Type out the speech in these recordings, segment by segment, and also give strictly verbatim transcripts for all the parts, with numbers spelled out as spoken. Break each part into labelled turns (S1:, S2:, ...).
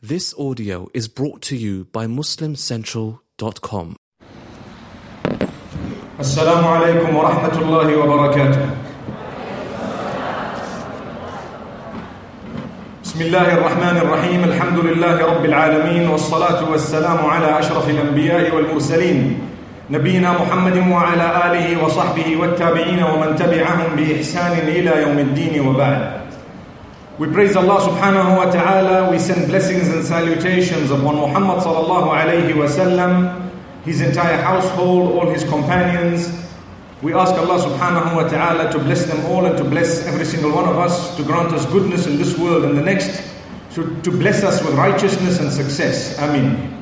S1: This audio is brought to you by Muslim Central dot com.
S2: Assalamu alaikum wa rahmatullahi wa barakatuh. Bismillahir Rahmanir Rahim. Alhamdulillahi Rabbil Alameen. Wassalatu wassalamu ala ashrafil anbiya'i wal mursaleen. Nabiyyina Muhammadin wa ala alihi wa sahbihi wa tabi'ina wa man tabi'ahum bi ihsanin ila yawmiddin wa ba'd. We praise Allah subhanahu wa ta'ala. We send blessings and salutations upon Muhammad sallallahu alayhi wa sallam, his entire household, all his companions. We ask Allah subhanahu wa ta'ala to bless them all and to bless every single one of us, to grant us goodness in this world and the next, to, to bless us with righteousness and success. Ameen.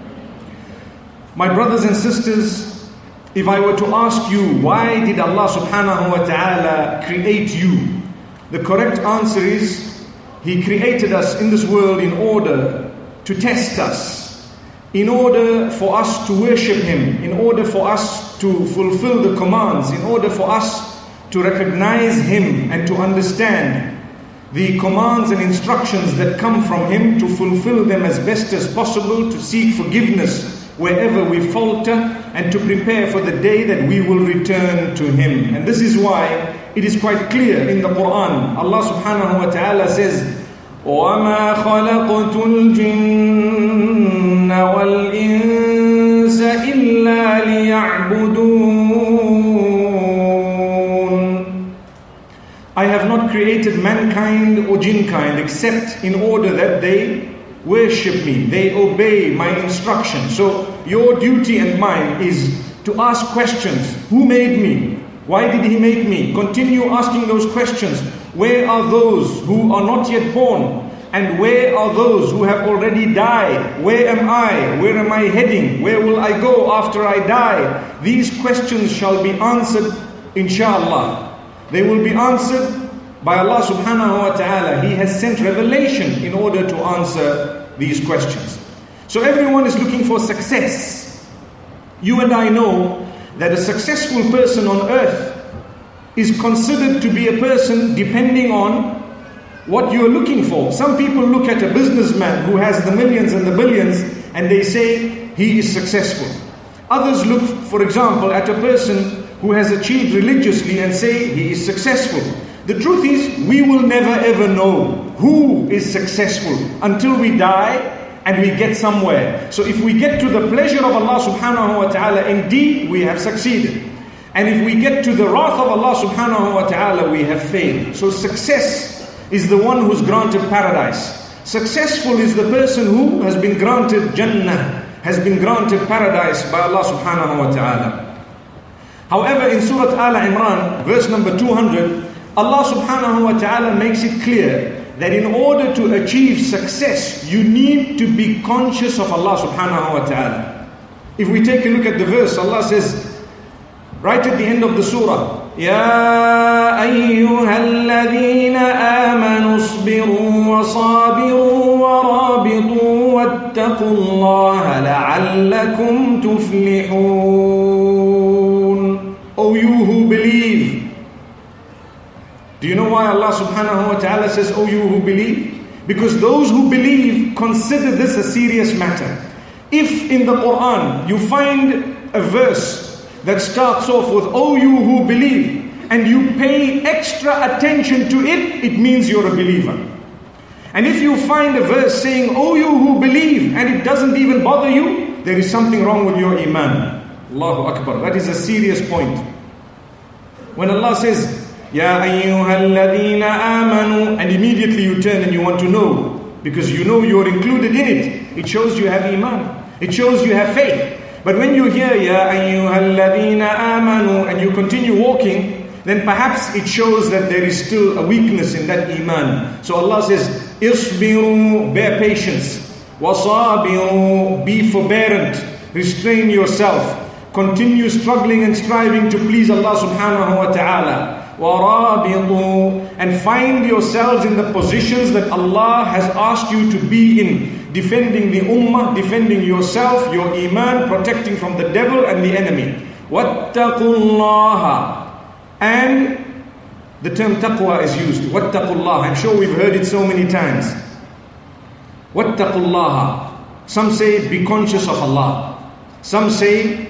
S2: My brothers and sisters, if I were to ask you, why did Allah subhanahu wa ta'ala create you? The correct answer is, He created us in this world in order to test us, in order for us to worship Him, in order for us to fulfill the commands, in order for us to recognize Him and to understand the commands and instructions that come from Him, to fulfill them as best as possible, to seek forgiveness wherever we falter, and to prepare for the day that we will return to Him. And this is why it is quite clear in the Quran. Allah subhanahu wa ta'ala says, وَمَا خَلَقْتُ الْجِنَّ وَالْإِنسَ إِلَّا لِيَعْبُدُونَ. I have not created mankind or jinnkind except in order that they worship me, they obey my instruction. So your duty and mine is to ask questions. Who made me? Why did He make me? Continue asking those questions. Where are those who are not yet born? And where are those who have already died? Where am I? Where am I heading? Where will I go after I die? These questions shall be answered, inshallah. They will be answered by Allah subhanahu wa ta'ala. He has sent revelation in order to answer these questions. So everyone is looking for success. You and I know that a successful person on earth is considered to be a person depending on what you are looking for. Some people look at a businessman who has the millions and the billions and they say he is successful. Others look, for example, at a person who has achieved religiously and say he is successful. The truth is, we will never ever know who is successful until we die and we get somewhere. So if we get to the pleasure of Allah subhanahu wa ta'ala, indeed we have succeeded. And if we get to the wrath of Allah subhanahu wa ta'ala, we have failed. So success is the one who's granted paradise. Successful is the person who has been granted Jannah, has been granted paradise by Allah subhanahu wa ta'ala. However, in Surah Al-Imran, verse number two hundred, Allah subhanahu wa ta'ala makes it clear that in order to achieve success, you need to be conscious of Allah subhanahu wa ta'ala. If we take a look at the verse, Allah says, right at the end of the surah, يَا أَيُّهَا الَّذِينَ آمَنُوا اصْبِرُوا وَصَابِرُوا وَرَابِطُوا وَاتَّقُوا اللَّهَ لَعَلَّكُمْ تُفْلِحُونَ. O you who believe. Do you know why Allah subhanahu wa ta'ala says, O you who believe? Because those who believe consider this a serious matter. If in the Quran you find a verse that starts off with, O you who believe, and you pay extra attention to it, it means you're a believer. And if you find a verse saying, O you who believe, and it doesn't even bother you, there is something wrong with your iman. Allahu Akbar. That is a serious point. When Allah says, Ya ayyuhal ladhina amanu, and immediately you turn and you want to know, because you know you're included in it. It shows you have iman. It shows you have faith. But when you hear Ya ayyuhal ladhina amanu and you continue walking, then perhaps it shows that there is still a weakness in that iman. So Allah says, Isbiru, bear patience. Wasabiru, be forbearant. Restrain yourself. Continue struggling and striving to please Allah subhanahu wa ta'ala. وَرَابِطُوا, and find yourselves in the positions that Allah has asked you to be in, defending the ummah, defending yourself, your iman, protecting from the devil and the enemy. وَاتَّقُوا اللَّهَ, and the term taqwa is used. وَاتَّقُوا اللَّهَ, I'm sure we've heard it so many times. وَاتَّقُوا اللَّهَ. Some say, be conscious of Allah. Some say,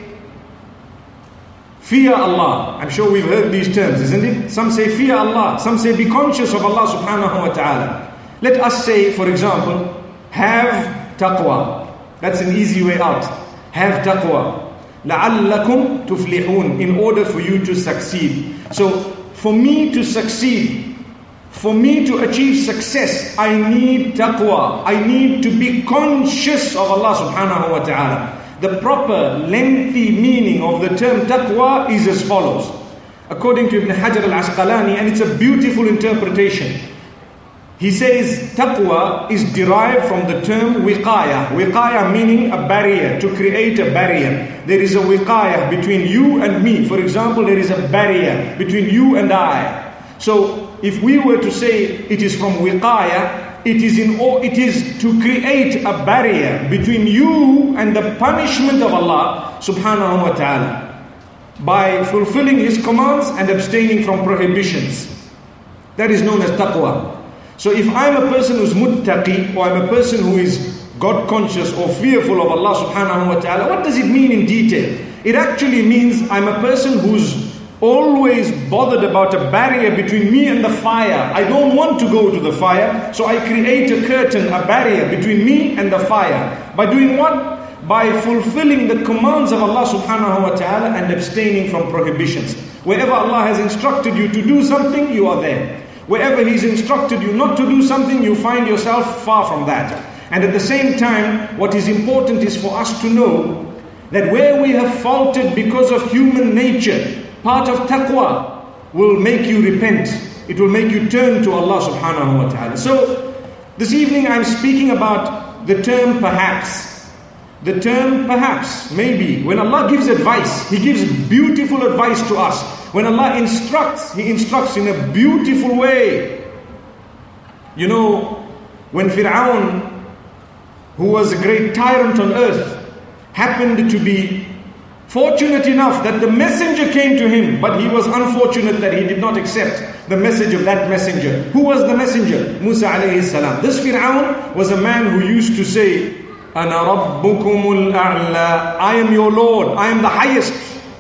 S2: fear Allah. I'm sure we've heard these terms, isn't it? Some say, fear Allah. Some say, be conscious of Allah subhanahu wa ta'ala. Let us say, for example, have taqwa. That's an easy way out. Have taqwa. لَعَلَّكُمْ تُفْلِحُونَ. In order for you to succeed. So, for me to succeed, for me to achieve success, I need taqwa. I need to be conscious of Allah subhanahu wa ta'ala. The proper lengthy meaning of the term taqwa is as follows. According to Ibn Hajar al-Asqalani, and it's a beautiful interpretation. He says taqwa is derived from the term wiqaya. Wiqaya meaning a barrier, to create a barrier. There is a wiqaya between you and me. For example, there is a barrier between you and I. So, if we were to say it is from wiqaya, it is in it is to create a barrier between you and the punishment of Allah subhanahu wa ta'ala by fulfilling His commands and abstaining from prohibitions. That is known as taqwa. So if I'm a person who's muttaqi, or I'm a person who is God conscious or fearful of Allah subhanahu wa ta'ala, what does it mean in detail? It actually means I'm a person who's always bothered about a barrier between me and the fire. I don't want to go to the fire, so I create a curtain, a barrier between me and the fire. By doing what? By fulfilling the commands of Allah subhanahu wa ta'ala and abstaining from prohibitions. Wherever Allah has instructed you to do something, you are there. Wherever He's instructed you not to do something, you find yourself far from that. And at the same time, what is important is for us to know that where we have faulted because of human nature, part of taqwa will make you repent. It will make you turn to Allah subhanahu wa ta'ala. So, this evening I'm speaking about the term perhaps. The term perhaps, maybe. When Allah gives advice, He gives beautiful advice to us. When Allah instructs, He instructs in a beautiful way. You know, when Fir'aun, who was a great tyrant on earth, happened to be fortunate enough that the messenger came to him, but he was unfortunate that he did not accept the message of that messenger. Who was the messenger? Musa alayhi salam. This Fir'aun was a man who used to say, Ana rabbukumul a'la. I am your Lord, I am the highest.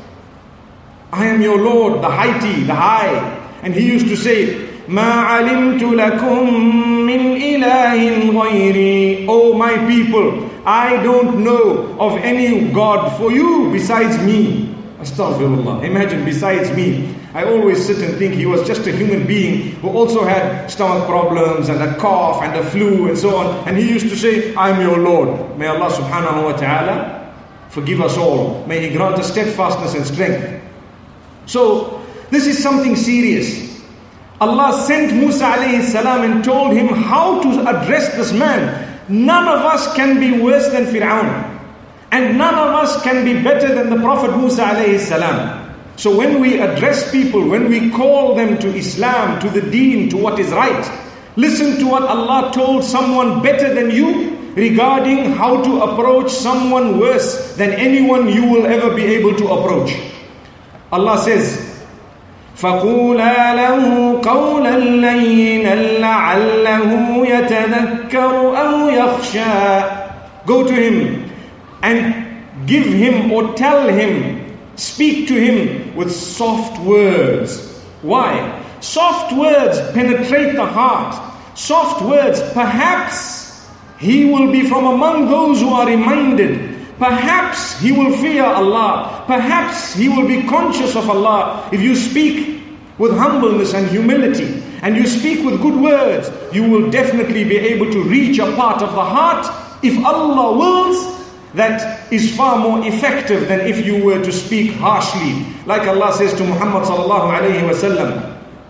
S2: I am your Lord, the heighty, the high. And he used to say, Ma alimtu lakum min ilahin ghayri. Oh my people, I don't know of any God for you besides me. Astaghfirullah. Imagine, besides me. I always sit and think he was just a human being who also had stomach problems and a cough and a flu and so on. And he used to say, I'm your Lord. May Allah subhanahu wa ta'ala forgive us all. May He grant us steadfastness and strength. So, this is something serious. Allah sent Musa alayhi salam and told him how to address this man. None of us can be worse than Fir'aun. And none of us can be better than the Prophet Musa alayhi salam. So when we address people, when we call them to Islam, to the deen, to what is right, listen to what Allah told someone better than you regarding how to approach someone worse than anyone you will ever be able to approach. Allah says, فَقُولَا لَهُ قَوْلًا لَيِّنًا لَعَلَّهُ يَتَذَكَّرُ أَوْ يَخْشَى. Go to him and give him or tell him, speak to him with soft words. Why? Soft words penetrate the heart. Soft words, perhaps he will be from among those who are reminded. Perhaps he will fear Allah. Perhaps he will be conscious of Allah. If you speak with humbleness and humility, and you speak with good words, you will definitely be able to reach a part of the heart, if Allah wills, that is far more effective than if you were to speak harshly. Like Allah says to Muhammad sallallahu alayhi wa sallam,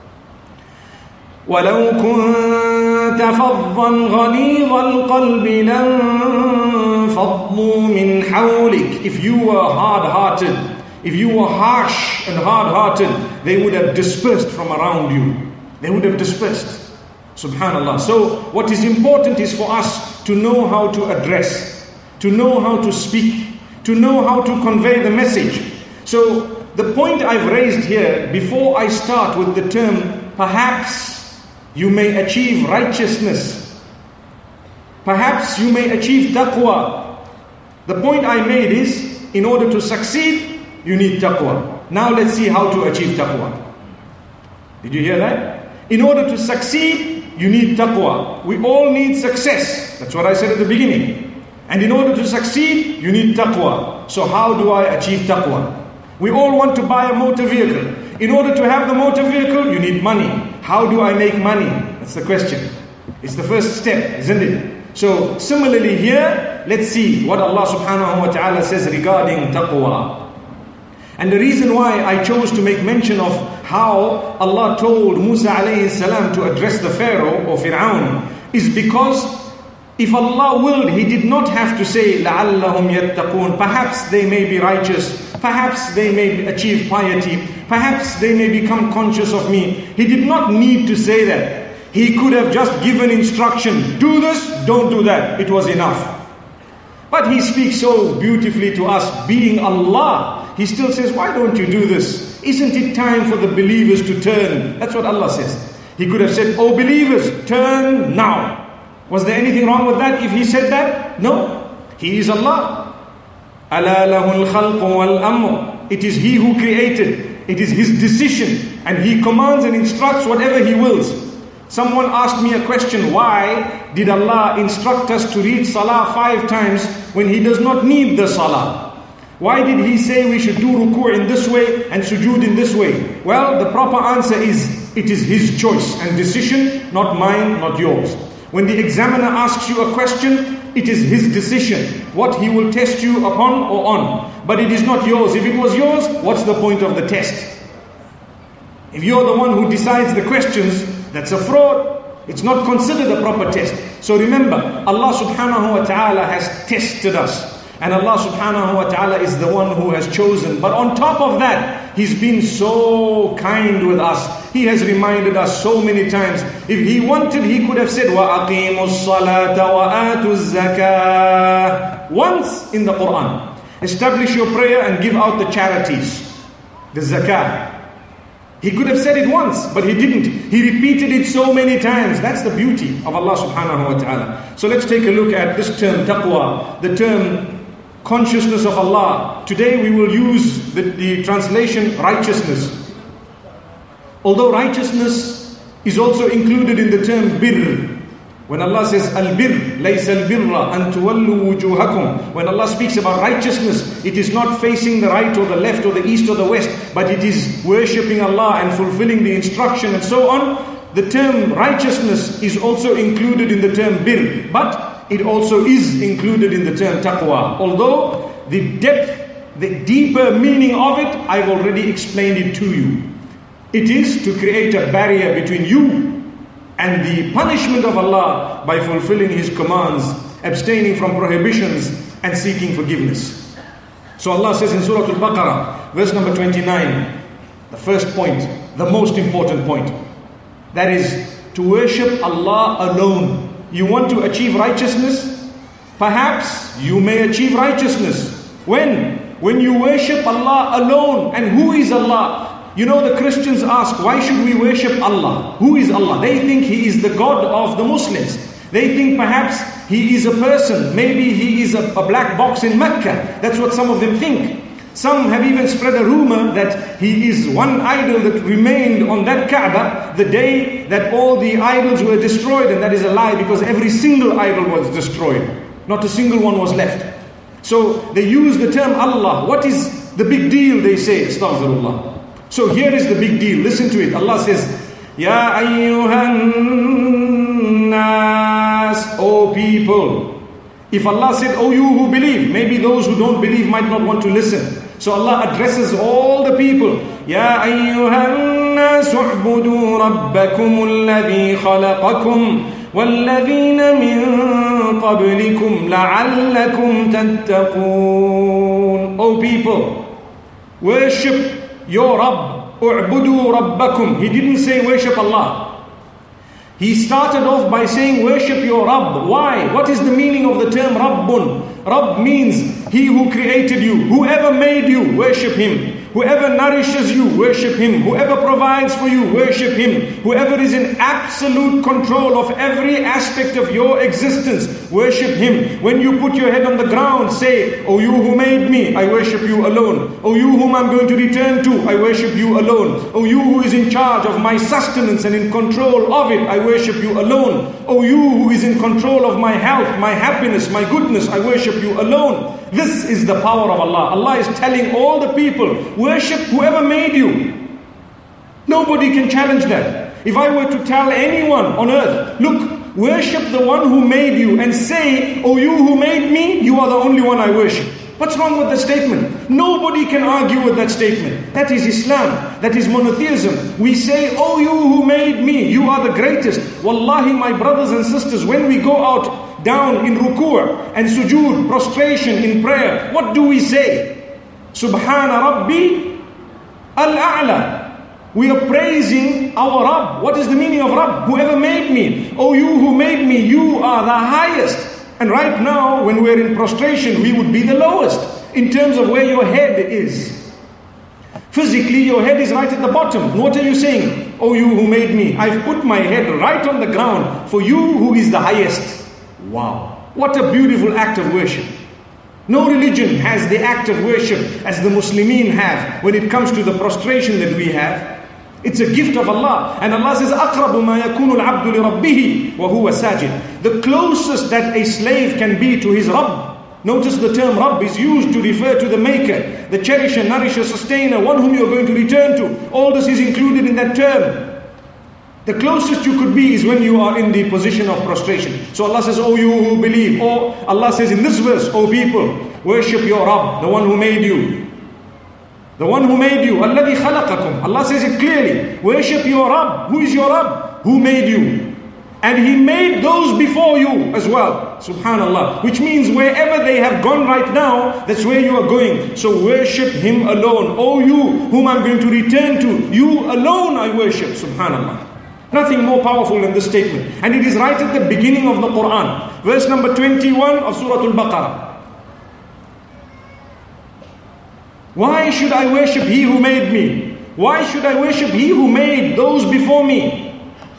S2: وَلَوْ كُنْتَ فَضًّا غَلِيظَ الْقَلْبِ لَنْفَضُّوا مِنْ حَوْلِكَ. If you were hard-hearted, if you were harsh and hard-hearted, they would have dispersed from around you. They would have dispersed. Subhanallah. So what is important is for us to know how to address, to know how to speak, to know how to convey the message. So the point I've raised here, before I start with the term perhaps you may achieve righteousness, Perhaps you may achieve taqwa. The point I made is, in order to succeed, you need taqwa. Now let's see how to achieve taqwa. Did you hear that? In order to succeed, you need taqwa. We all need success. That's what I said at the beginning. And in order to succeed, you need taqwa. So how do I achieve taqwa? We all want to buy a motor vehicle. In order to have the motor vehicle, you need money. How do I make money? That's the question. It's the first step, isn't it? So similarly here, let's see what Allah subhanahu wa ta'ala says regarding taqwa. And the reason why I chose to make mention of how Allah told Musa alayhi salam to address the Pharaoh or Fir'aun is because if Allah willed, He did not have to say لَعَلَّهُمْ يَتَّقُونَ. Perhaps they may be righteous. Perhaps they may achieve piety. Perhaps they may become conscious of me. He did not need to say that. He could have just given instruction. Do this, don't do that. It was enough. But He speaks so beautifully to us, being Allah. He still says, why don't you do this? Isn't it time for the believers to turn? That's what Allah says. He could have said, oh believers, turn now. Was there anything wrong with that if He said that? No. He is Allah. أَلَا لَهُ الْخَلْقُ وَالْأَمْرُ. It is He who created. It is His decision. And He commands and instructs whatever He wills. Someone asked me a question, why did Allah instruct us to read salah five times when He does not need the salah? Why did He say we should do ruku' in this way and sujood in this way? Well, the proper answer is, it is His choice and decision, not mine, not yours. When the examiner asks you a question, it is his decision, what he will test you upon or on. But it is not yours. If it was yours, what's the point of the test? If you're the one who decides the questions, that's a fraud. It's not considered a proper test. So remember, Allah subhanahu wa ta'ala has tested us. And Allah subhanahu wa ta'ala is the one who has chosen. But on top of that, He's been so kind with us. He has reminded us so many times. If He wanted, He could have said, وَأَقِيمُوا الصَّلَاةَ وَآتُوا الزَّكَاةَ. Once in the Quran. Establish your prayer and give out the charities. The zakah. He could have said it once, but He didn't. He repeated it so many times. That's the beauty of Allah subhanahu wa ta'ala. So let's take a look at this term, taqwa, the term consciousness of Allah. Today we will use the, the translation righteousness. Although righteousness is also included in the term birr. When Allah says al-birr, laysa al-birra an tuwallu wujuhakum. When Allah speaks about righteousness, it is not facing the right or the left or the east or the west, but it is worshipping Allah and fulfilling the instruction and so on. The term righteousness is also included in the term birr, but it also is included in the term taqwa. Although the depth, the deeper meaning of it, I've already explained it to you. It is to create a barrier between you and the punishment of Allah by fulfilling His commands, abstaining from prohibitions and seeking forgiveness. So Allah says in Surah Al-Baqarah, verse number twenty-nine, the first point, the most important point, that is to worship Allah alone. You want to achieve righteousness? Perhaps you may achieve righteousness. When? When you worship Allah alone. And who is Allah? You know, the Christians ask, why should we worship Allah? Who is Allah? They think He is the God of the Muslims. They think perhaps He is a person. Maybe He is a, a black box in Mecca. That's what some of them think. Some have even spread a rumor that He is one idol that remained on that Kaaba the day that all the idols were destroyed. And that is a lie, because every single idol was destroyed. Not a single one was left. So they use the term Allah. What is the big deal, they say? Astaghfirullah. So here is the big deal. Listen to it. Allah says, Ya ayyuhan nas, O people. If Allah said, O you who believe, maybe those who don't believe might not want to listen. So Allah addresses all the people. Ya ayyuhan nas, u'budu rabbakum alladhi khalaqakum walladhina min qablikum la'allakum tattaqun. O people, worship your Rabb. U'budu rabbakum. He didn't say worship Allah. He started off by saying worship your Rabb. Why? What is the meaning of the term Rabbun? Rabb means He who created you. Whoever made you, worship Him. Whoever nourishes you, worship Him. Whoever provides for you, worship Him. Whoever is in absolute control of every aspect of your existence, worship Him. When you put your head on the ground, say, "O you who made me, I worship you alone. O you whom I'm going to return to, I worship you alone. O you who is in charge of my sustenance and in control of it, I worship you alone. O you who is in control of my health, my happiness, my goodness, I worship you alone." This is the power of Allah. Allah is telling all the people, worship whoever made you. Nobody can challenge that. If I were to tell anyone on earth, look, worship the one who made you, and say, "Oh, you who made me, you are the only one I worship." What's wrong with the statement? Nobody can argue with that statement. That is Islam. That is monotheism. We say, "Oh, you who made me, you are the greatest." Wallahi, my brothers and sisters, when we go out down in ruku' and sujood, prostration in prayer, what do we say? Subhana Rabbi al-A'la. We are praising our Rabb. What is the meaning of Rabb? Whoever made me. Oh, you who made me, you are the highest. And right now, when we're in prostration, we would be the lowest in terms of where your head is. Physically, your head is right at the bottom. What are you saying? Oh, you who made me, I've put my head right on the ground for you who is the highest. Wow. What a beautiful act of worship. No religion has the act of worship as the Muslimin have when it comes to the prostration that we have. It's a gift of Allah. And Allah says, أَقْرَبُ مَا يَكُونُ الْعَبْدُ لِرَبِّهِ وَهُوَ سَاجِدٌ. The closest that a slave can be to his Rabb. Notice the term Rabb is used to refer to the Maker, the cherisher, nourisher, sustainer, one whom you are going to return to. All this is included in that term. The closest you could be is when you are in the position of prostration. So Allah says, "Oh, you who believe." Or Allah says in this verse, "Oh people, worship your Rabb, the one who made you." The one who made you. الَّذِي خَلَقَكُمْ. Allah says it clearly. Worship your Rabb. Who is your Rabb? Who made you. And He made those before you as well. Subhanallah. Which means wherever they have gone right now, that's where you are going. So worship Him alone. Oh, you whom I'm going to return to, you alone I worship. Subhanallah. Nothing more powerful than this statement. And it is right at the beginning of the Quran. Verse number twenty-one of Surah Al-Baqarah. Why should I worship He who made me? Why should I worship He who made those before me?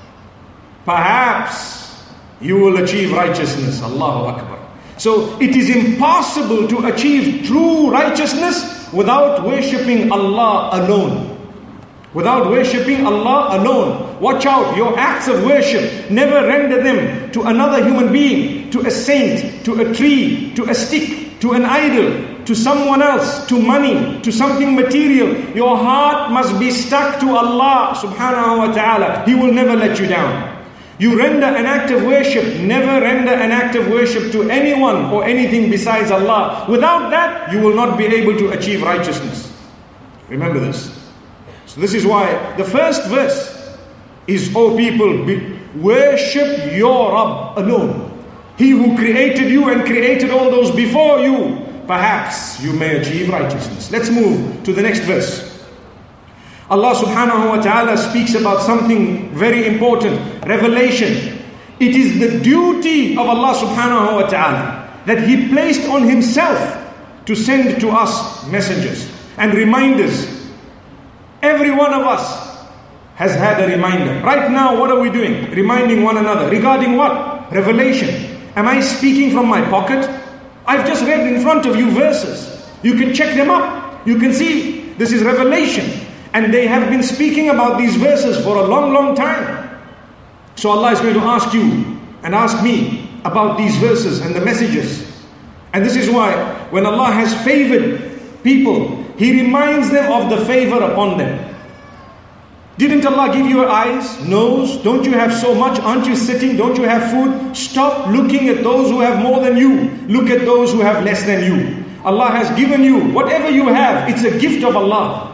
S2: Perhaps you will achieve righteousness. Allahu Akbar. So it is impossible to achieve true righteousness without worshipping Allah alone. Without worshipping Allah alone. Watch out, your acts of worship, never render them to another human being, to a saint, to a tree, to a stick, to an idol, to someone else, to money, to something material. Your heart must be stuck to Allah subhanahu wa ta'ala. He will never let you down. You render an act of worship, never render an act of worship to anyone or anything besides Allah. Without that, you will not be able to achieve righteousness. Remember this. So this is why the first verse is, "O people, be, worship your Rabb alone. He who created you and created all those before you. Perhaps you may achieve righteousness." Let's move to the next verse. Allah subhanahu wa ta'ala speaks about something very important. Revelation. It is the duty of Allah subhanahu wa ta'ala that He placed on Himself to send to us messengers and reminders. Every one of us has had a reminder. Right now, what are we doing? Reminding one another. Regarding what? Revelation. Am I speaking from my pocket? I've just read in front of you verses. You can check them up. You can see this is revelation. And they have been speaking about these verses for a long, long time. So Allah is going to ask you and ask me about these verses and the messages. And this is why when Allah has favored people, He reminds them of the favor upon them. Didn't Allah give you eyes, nose? Don't you have so much? Aren't you sitting? Don't you have food? Stop looking at those who have more than you. Look at those who have less than you. Allah has given you whatever you have. It's a gift of Allah.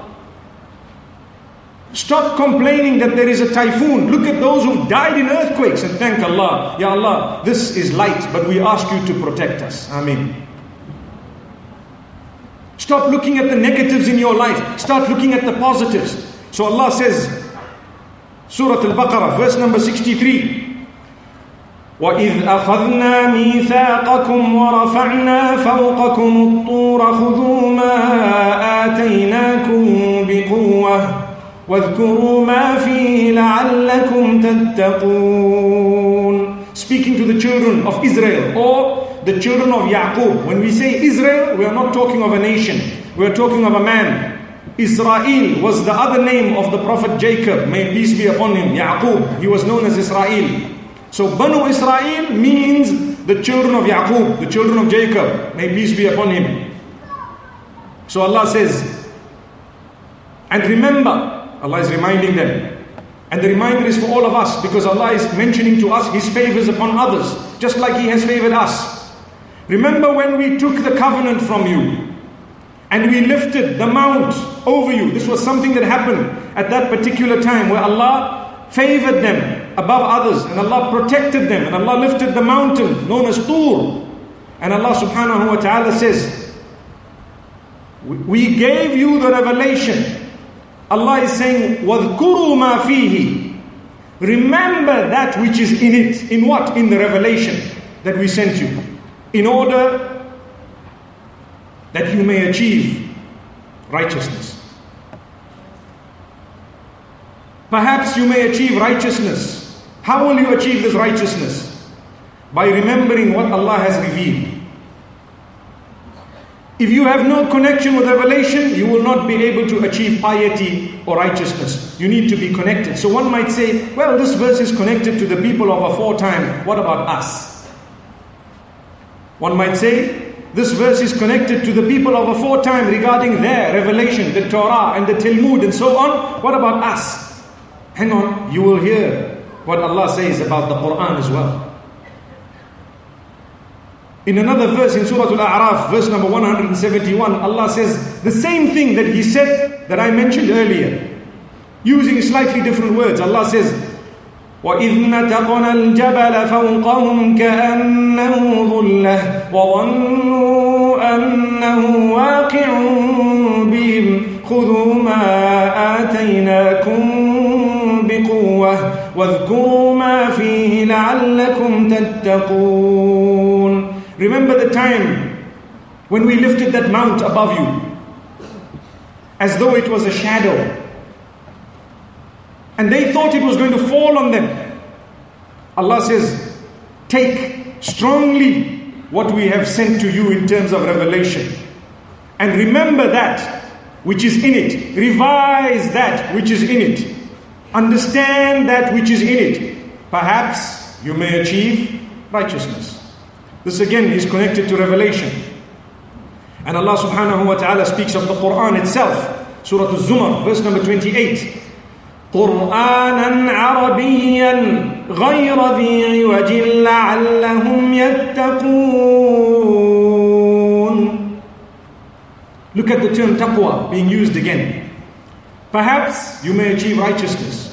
S2: Stop complaining that there is a typhoon. Look at those who died in earthquakes and thank Allah. Ya Allah, this is light, but we ask you to protect us. Ameen. Stop looking at the negatives in your life. Start looking at the positives. So Allah says, Surah Al-Baqarah, verse number sixty-three. وَإِذْ أَخَذْنَا مِيثَاقَكُمْ وَرَفَعْنَا فَوْقَكُمُ الطُّورَ خُذُوا مَا آتَيْنَاكُمْ بِقُوَّةٍ وَاذْكُرُوا مَا فِيهِ لَعَلَّكُمْ تَتَّقُونَ. Speaking to the children of Israel or the children of Yaqub. When we say Israel, we are not talking of a nation. We are talking of a man. Israel was the other name of the prophet Jacob. May peace be upon him. Yaqub, he was known as Israel. So Banu Israel means the children of Yaqub, the children of Jacob. May peace be upon him. So Allah says, and remember, Allah is reminding them. And the reminder is for all of us, because Allah is mentioning to us His favors upon others, just like He has favored us. Remember when we took the covenant from you, and we lifted the mount over you. This was something that happened at that particular time, where Allah favored them above others, and Allah protected them, and Allah lifted the mountain known as Tur. And Allah subhanahu wa ta'ala says, we gave you the revelation. Allah is saying, وَاذْكُرُوا مَا فِيهِ. Remember that which is in it. In what? In the revelation that we sent you, in order that you may achieve righteousness. Perhaps you may achieve righteousness. How will you achieve this righteousness? By remembering what Allah has revealed. If you have no connection with revelation, you will not be able to achieve piety or righteousness. You need to be connected. So one might say, well, this verse is connected to the people of aforetime. What about us? One might say, this verse is connected to the people of aforetime regarding their revelation, the Torah and the Talmud and so on. What about us? Hang on, you will hear what Allah says about the Quran as well. In another verse in Surah Al-A'raf, verse number one hundred seventy-one, Allah says the same thing that He said that I mentioned earlier, using slightly different words. Allah says, وَإِذْ نَتَقْنَا الْجَبَلَ فَوْقَهُمْ كَأَنَّهُ ظُلَّةٌ وَظَنُّوا أَنَّهُ وَاقِعٌ بِهِمْ خُذُوا مَا آتَيْنَاكُمْ بِقُوَّةٍ وَاذْكُرُوا مَا فِيهِ لَعَلَّكُمْ تَتَّقُونَ. Remember the time when we lifted that mount above you, as though it was a shadow. And they thought it was going to fall on them. Allah says, take strongly what we have sent to you in terms of revelation. And remember that which is in it. Revise that which is in it. Understand that which is in it. Perhaps you may achieve righteousness. This again is connected to revelation. And Allah subhanahu wa ta'ala speaks of the Quran itself. Surah Al-Zumar, verse number twenty-eight. قُرْآنًا عَرَبِيًّا غَيْرَ ذِي عِوَجٍ لَعَلَّهُمْ يَتَّقُونَ. Look at the term taqwa being used again. Perhaps you may achieve righteousness.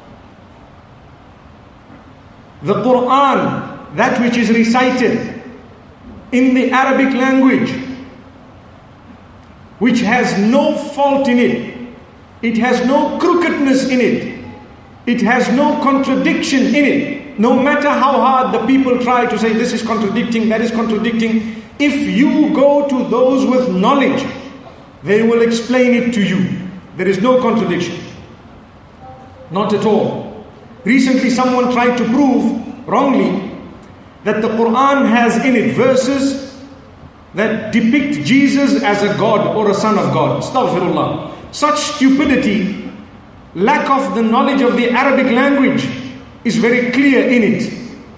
S2: The Quran, that which is recited in the Arabic language, which has no fault in it, it has no crookedness in it, it has no contradiction in it. No matter how hard the people try to say this is contradicting, that is contradicting, if you go to those with knowledge, they will explain it to you. There is no contradiction. Not at all. Recently someone tried to prove wrongly that the Quran has in it verses that depict Jesus as a God or a son of God. Astaghfirullah. Such stupidity, lack of the knowledge of the Arabic language is very clear in it.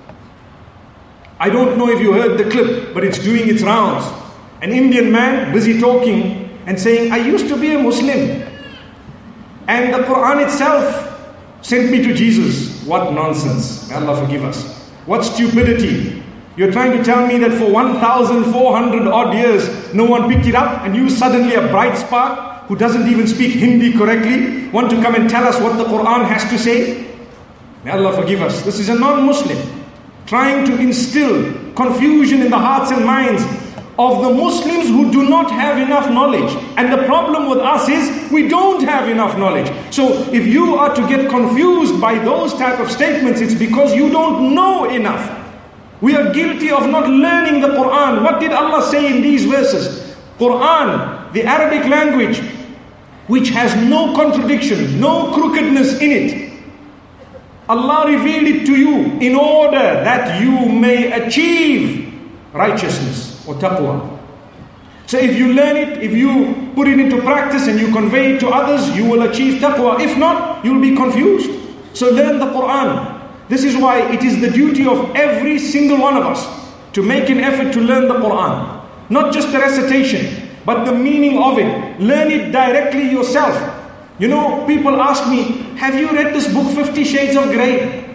S2: I don't know if you heard the clip, but it's doing its rounds. An Indian man busy talking and saying, I used to be a Muslim, and the Quran itself sent me to Jesus. What nonsense. May Allah forgive us. What stupidity. You're trying to tell me that for one thousand four hundred odd years no one picked it up, and you suddenly, a bright spark who doesn't even speak Hindi correctly, want to come and tell us what the Quran has to say? May Allah forgive us. This is a non-Muslim trying to instill confusion in the hearts and minds of the Muslims who do not have enough knowledge. And the problem with us is we don't have enough knowledge. So if you are to get confused by those type of statements, it's because you don't know enough. We are guilty of not learning the Quran. What did Allah say in these verses? Quran, the Arabic language, which has no contradiction, no crookedness in it. Allah revealed it to you in order that you may achieve righteousness or taqwa. So if you learn it, if you put it into practice and you convey it to others, you will achieve taqwa. If not, you will be confused. So learn the Quran. This is why it is the duty of every single one of us to make an effort to learn the Quran. Not just the recitation, but the meaning of it. Learn it directly yourself. You know, people ask me, have you read this book, Fifty Shades of Grey?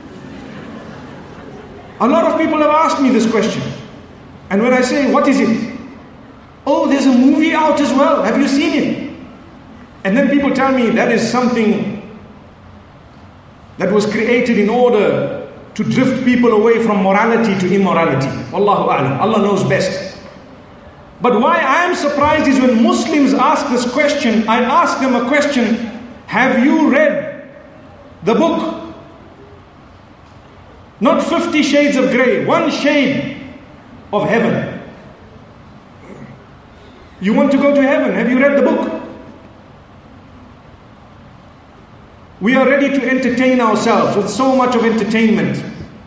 S2: A lot of people have asked me this question. And when I say, what is it? Oh, there's a movie out as well. Have you seen it? And then people tell me that is something that was created in order to drift people away from morality to immorality. Wallahu a'lam. Allah knows best. But why I am surprised is when Muslims ask this question, I ask them a question, have you read the book? Not fifty shades of grey, one shade of heaven. You want to go to heaven, have you read the book? We are ready to entertain ourselves with so much of entertainment.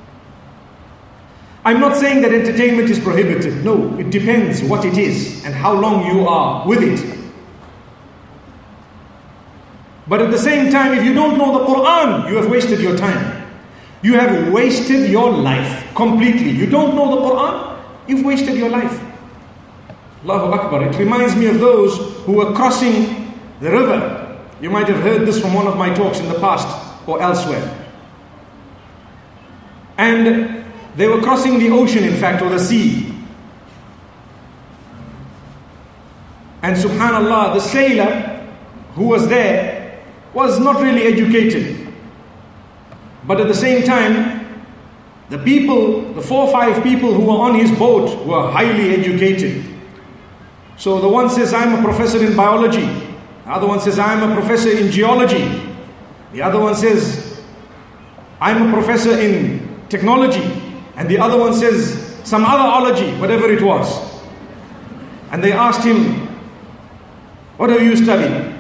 S2: I'm not saying that entertainment is prohibited. No, it depends what it is and how long you are with it. But at the same time, if you don't know the Quran, you have wasted your time. You have wasted your life completely. You don't know the Quran, you've wasted your life. Allahu Akbar. It reminds me of those who were crossing the river. You might have heard this from one of my talks in the past or elsewhere. And they were crossing the ocean, in fact, or the sea. And subhanallah, the sailor who was there was not really educated. But at the same time, the people, the four or five people who were on his boat were highly educated. So the one says, I'm a professor in biology. The other one says, I'm a professor in geology. The other one says, I'm a professor in technology. And the other one says, some other ology, whatever it was. And they asked him, what have you studied?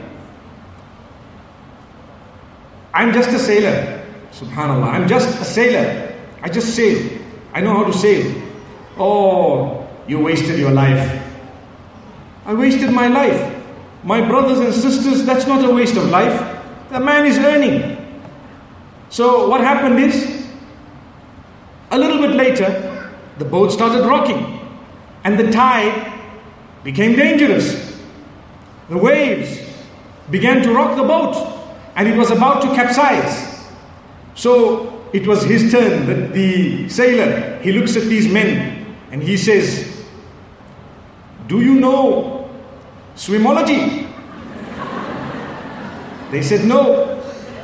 S2: I'm just a sailor. Subhanallah, I'm just a sailor. I just sail. I know how to sail. Oh, you wasted your life. I wasted my life. My brothers and sisters, that's not a waste of life. The man is earning. So what happened is, a little bit later, the boat started rocking. And the tide became dangerous. The waves began to rock the boat. And it was about to capsize. So it was his turn, that the sailor, he looks at these men and he says, do you know swimology? They said no.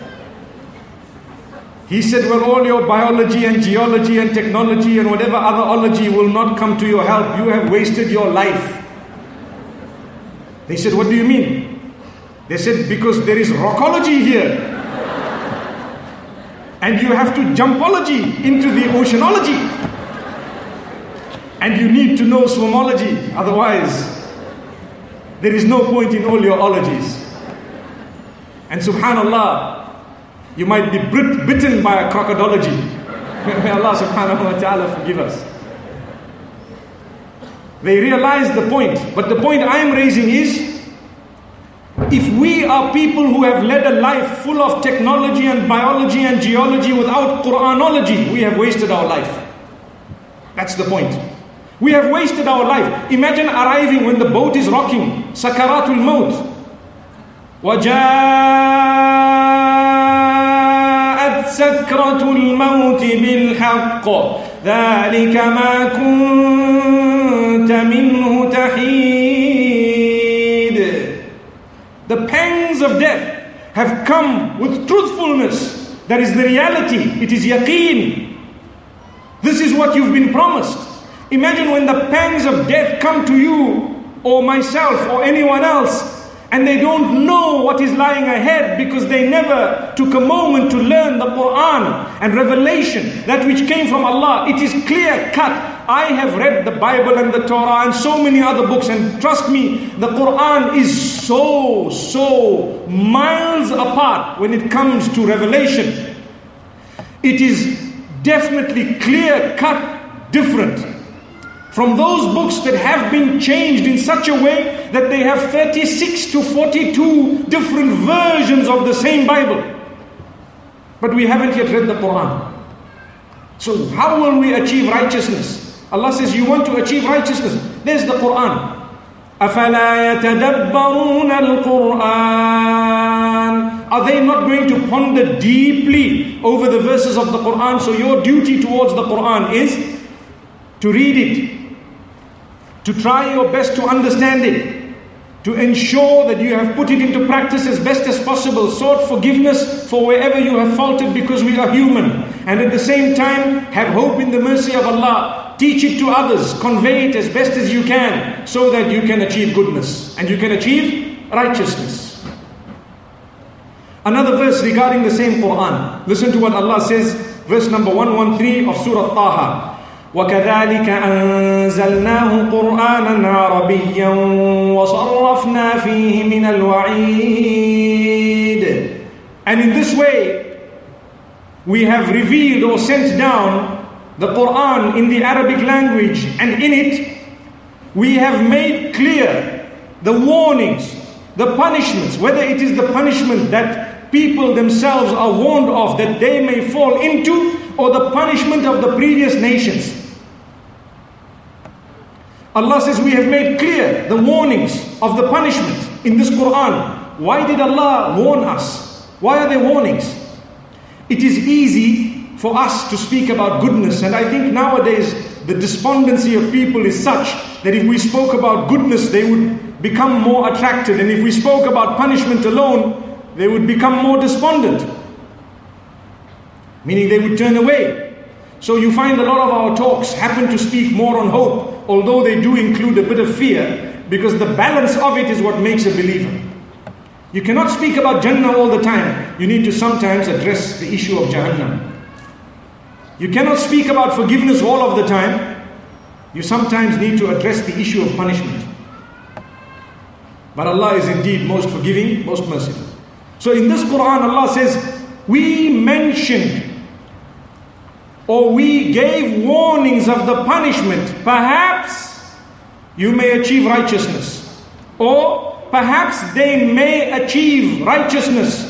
S2: He said, well, all your biology and geology and technology and whatever other ology will not come to your help. You have wasted your life. They said, what do you mean? They said, because there is rockology here. And you have to jumpology into the oceanology. And you need to know swimology. Otherwise, there is no point in all your ologies. And subhanallah, you might be bitten by a crocodology. May Allah subhanahu wa ta'ala forgive us. They realize the point. But the point I am raising is, if we are people who have led a life full of technology and biology and geology without Quranology, we have wasted our life. That's the point. We have wasted our life. Imagine arriving when the boat is rocking. Sakaratul maut. وَجَاءَتْ سَكْرَةُ الْمَوْتِ بِالْحَقِّ ذَلِكَ مَا كُنْتَ مِنْهُ تَحِيدٌ. The pangs of death have come with truthfulness. That is the reality. It is yaqeen. This is what you've been promised. Imagine when the pangs of death come to you, or myself, or anyone else, And they don't know what is lying ahead because they never took a moment to learn the Quran and revelation, that which came from Allah. It is clear cut. I have read the Bible and the Torah and so many other books, and trust me, the Quran is so, so miles apart when it comes to revelation. It is definitely clear cut different from those books that have been changed in such a way that they have thirty-six to forty-two different versions of the same Bible. But we haven't yet read the Quran. So how will we achieve righteousness? Allah says, you want to achieve righteousness? There's the Quran. أَفَلَا يَتَدَبَّرُونَ الْقُرْآنَ. Are they not going to ponder deeply over the verses of the Quran? So your duty towards the Quran is to read it, to try your best to understand it, to ensure that you have put it into practice as best as possible, sought forgiveness for wherever you have faulted, because we are human, and at the same time have hope in the mercy of Allah. Teach it to others, convey it as best as you can, so that you can achieve goodness and you can achieve righteousness. Another verse regarding the same Quran. Listen to what Allah says, verse number one thirteen of Surah Taha. وَكَذَلِكَ أَنزَلْنَاهُ قُرْآنًا عَرَبِيًّا وَصَرَّفْنَا فِيهِ مِنَ الْوَعِيدِ. And in this way, we have revealed or sent down the Quran in the Arabic language, and in it, we have made clear the warnings, the punishments, whether it is the punishment that people themselves are warned of that they may fall into, or the punishment of the previous nations. Allah says we have made clear the warnings of the punishment in this Quran. Why did Allah warn us? Why are there warnings? It is easy for us to speak about goodness, and I think nowadays the despondency of people is such that if we spoke about goodness, they would become more attracted, and if we spoke about punishment alone, they would become more despondent, meaning they would turn away. So you find a lot of our talks happen to speak more on hope, although they do include a bit of fear, because the balance of it is what makes a believer. You cannot speak about Jannah all the time. You need to sometimes address the issue of Jahannam. You cannot speak about forgiveness all of the time. You sometimes need to address the issue of punishment. But Allah is indeed most forgiving, most merciful. So in this Quran, Allah says, we mentioned or we gave warnings of the punishment. Perhaps you may achieve righteousness, or perhaps they may achieve righteousness,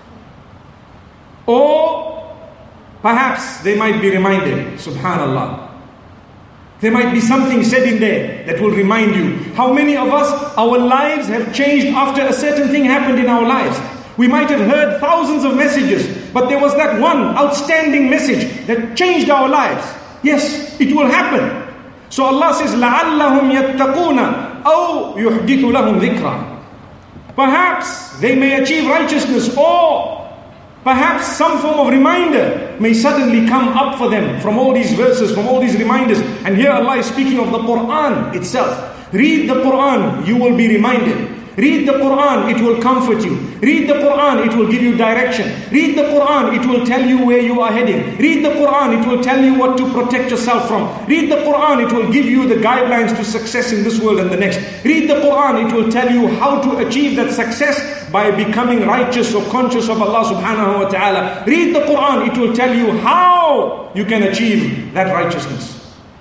S2: or perhaps they might be reminded. Subhanallah. There might be something said in there that will remind you. How many of us, our lives have changed after a certain thing happened in our lives? We might have heard thousands of messages, but there was that one outstanding message that changed our lives. Yes, it will happen. So Allah says, لَعَلَّهُمْ يَتَّقُونَ أَوْ يُحْدِثُ لَهُمْ ذِكْرًا. Perhaps they may achieve righteousness, or perhaps some form of reminder may suddenly come up for them from all these verses, from all these reminders. And here Allah is speaking of the Quran itself. Read the Quran, you will be reminded. Read the Quran, it will comfort you. Read the Quran, it will give you direction. Read the Quran, it will tell you where you are heading. Read the Quran, it will tell you what to protect yourself from. Read the Quran, it will give you the guidelines to success in this world and the next. Read the Quran, it will tell you how to achieve that success by becoming righteous or conscious of Allah subhanahu wa ta'ala. Read the Quran, it will tell you how you can achieve that righteousness.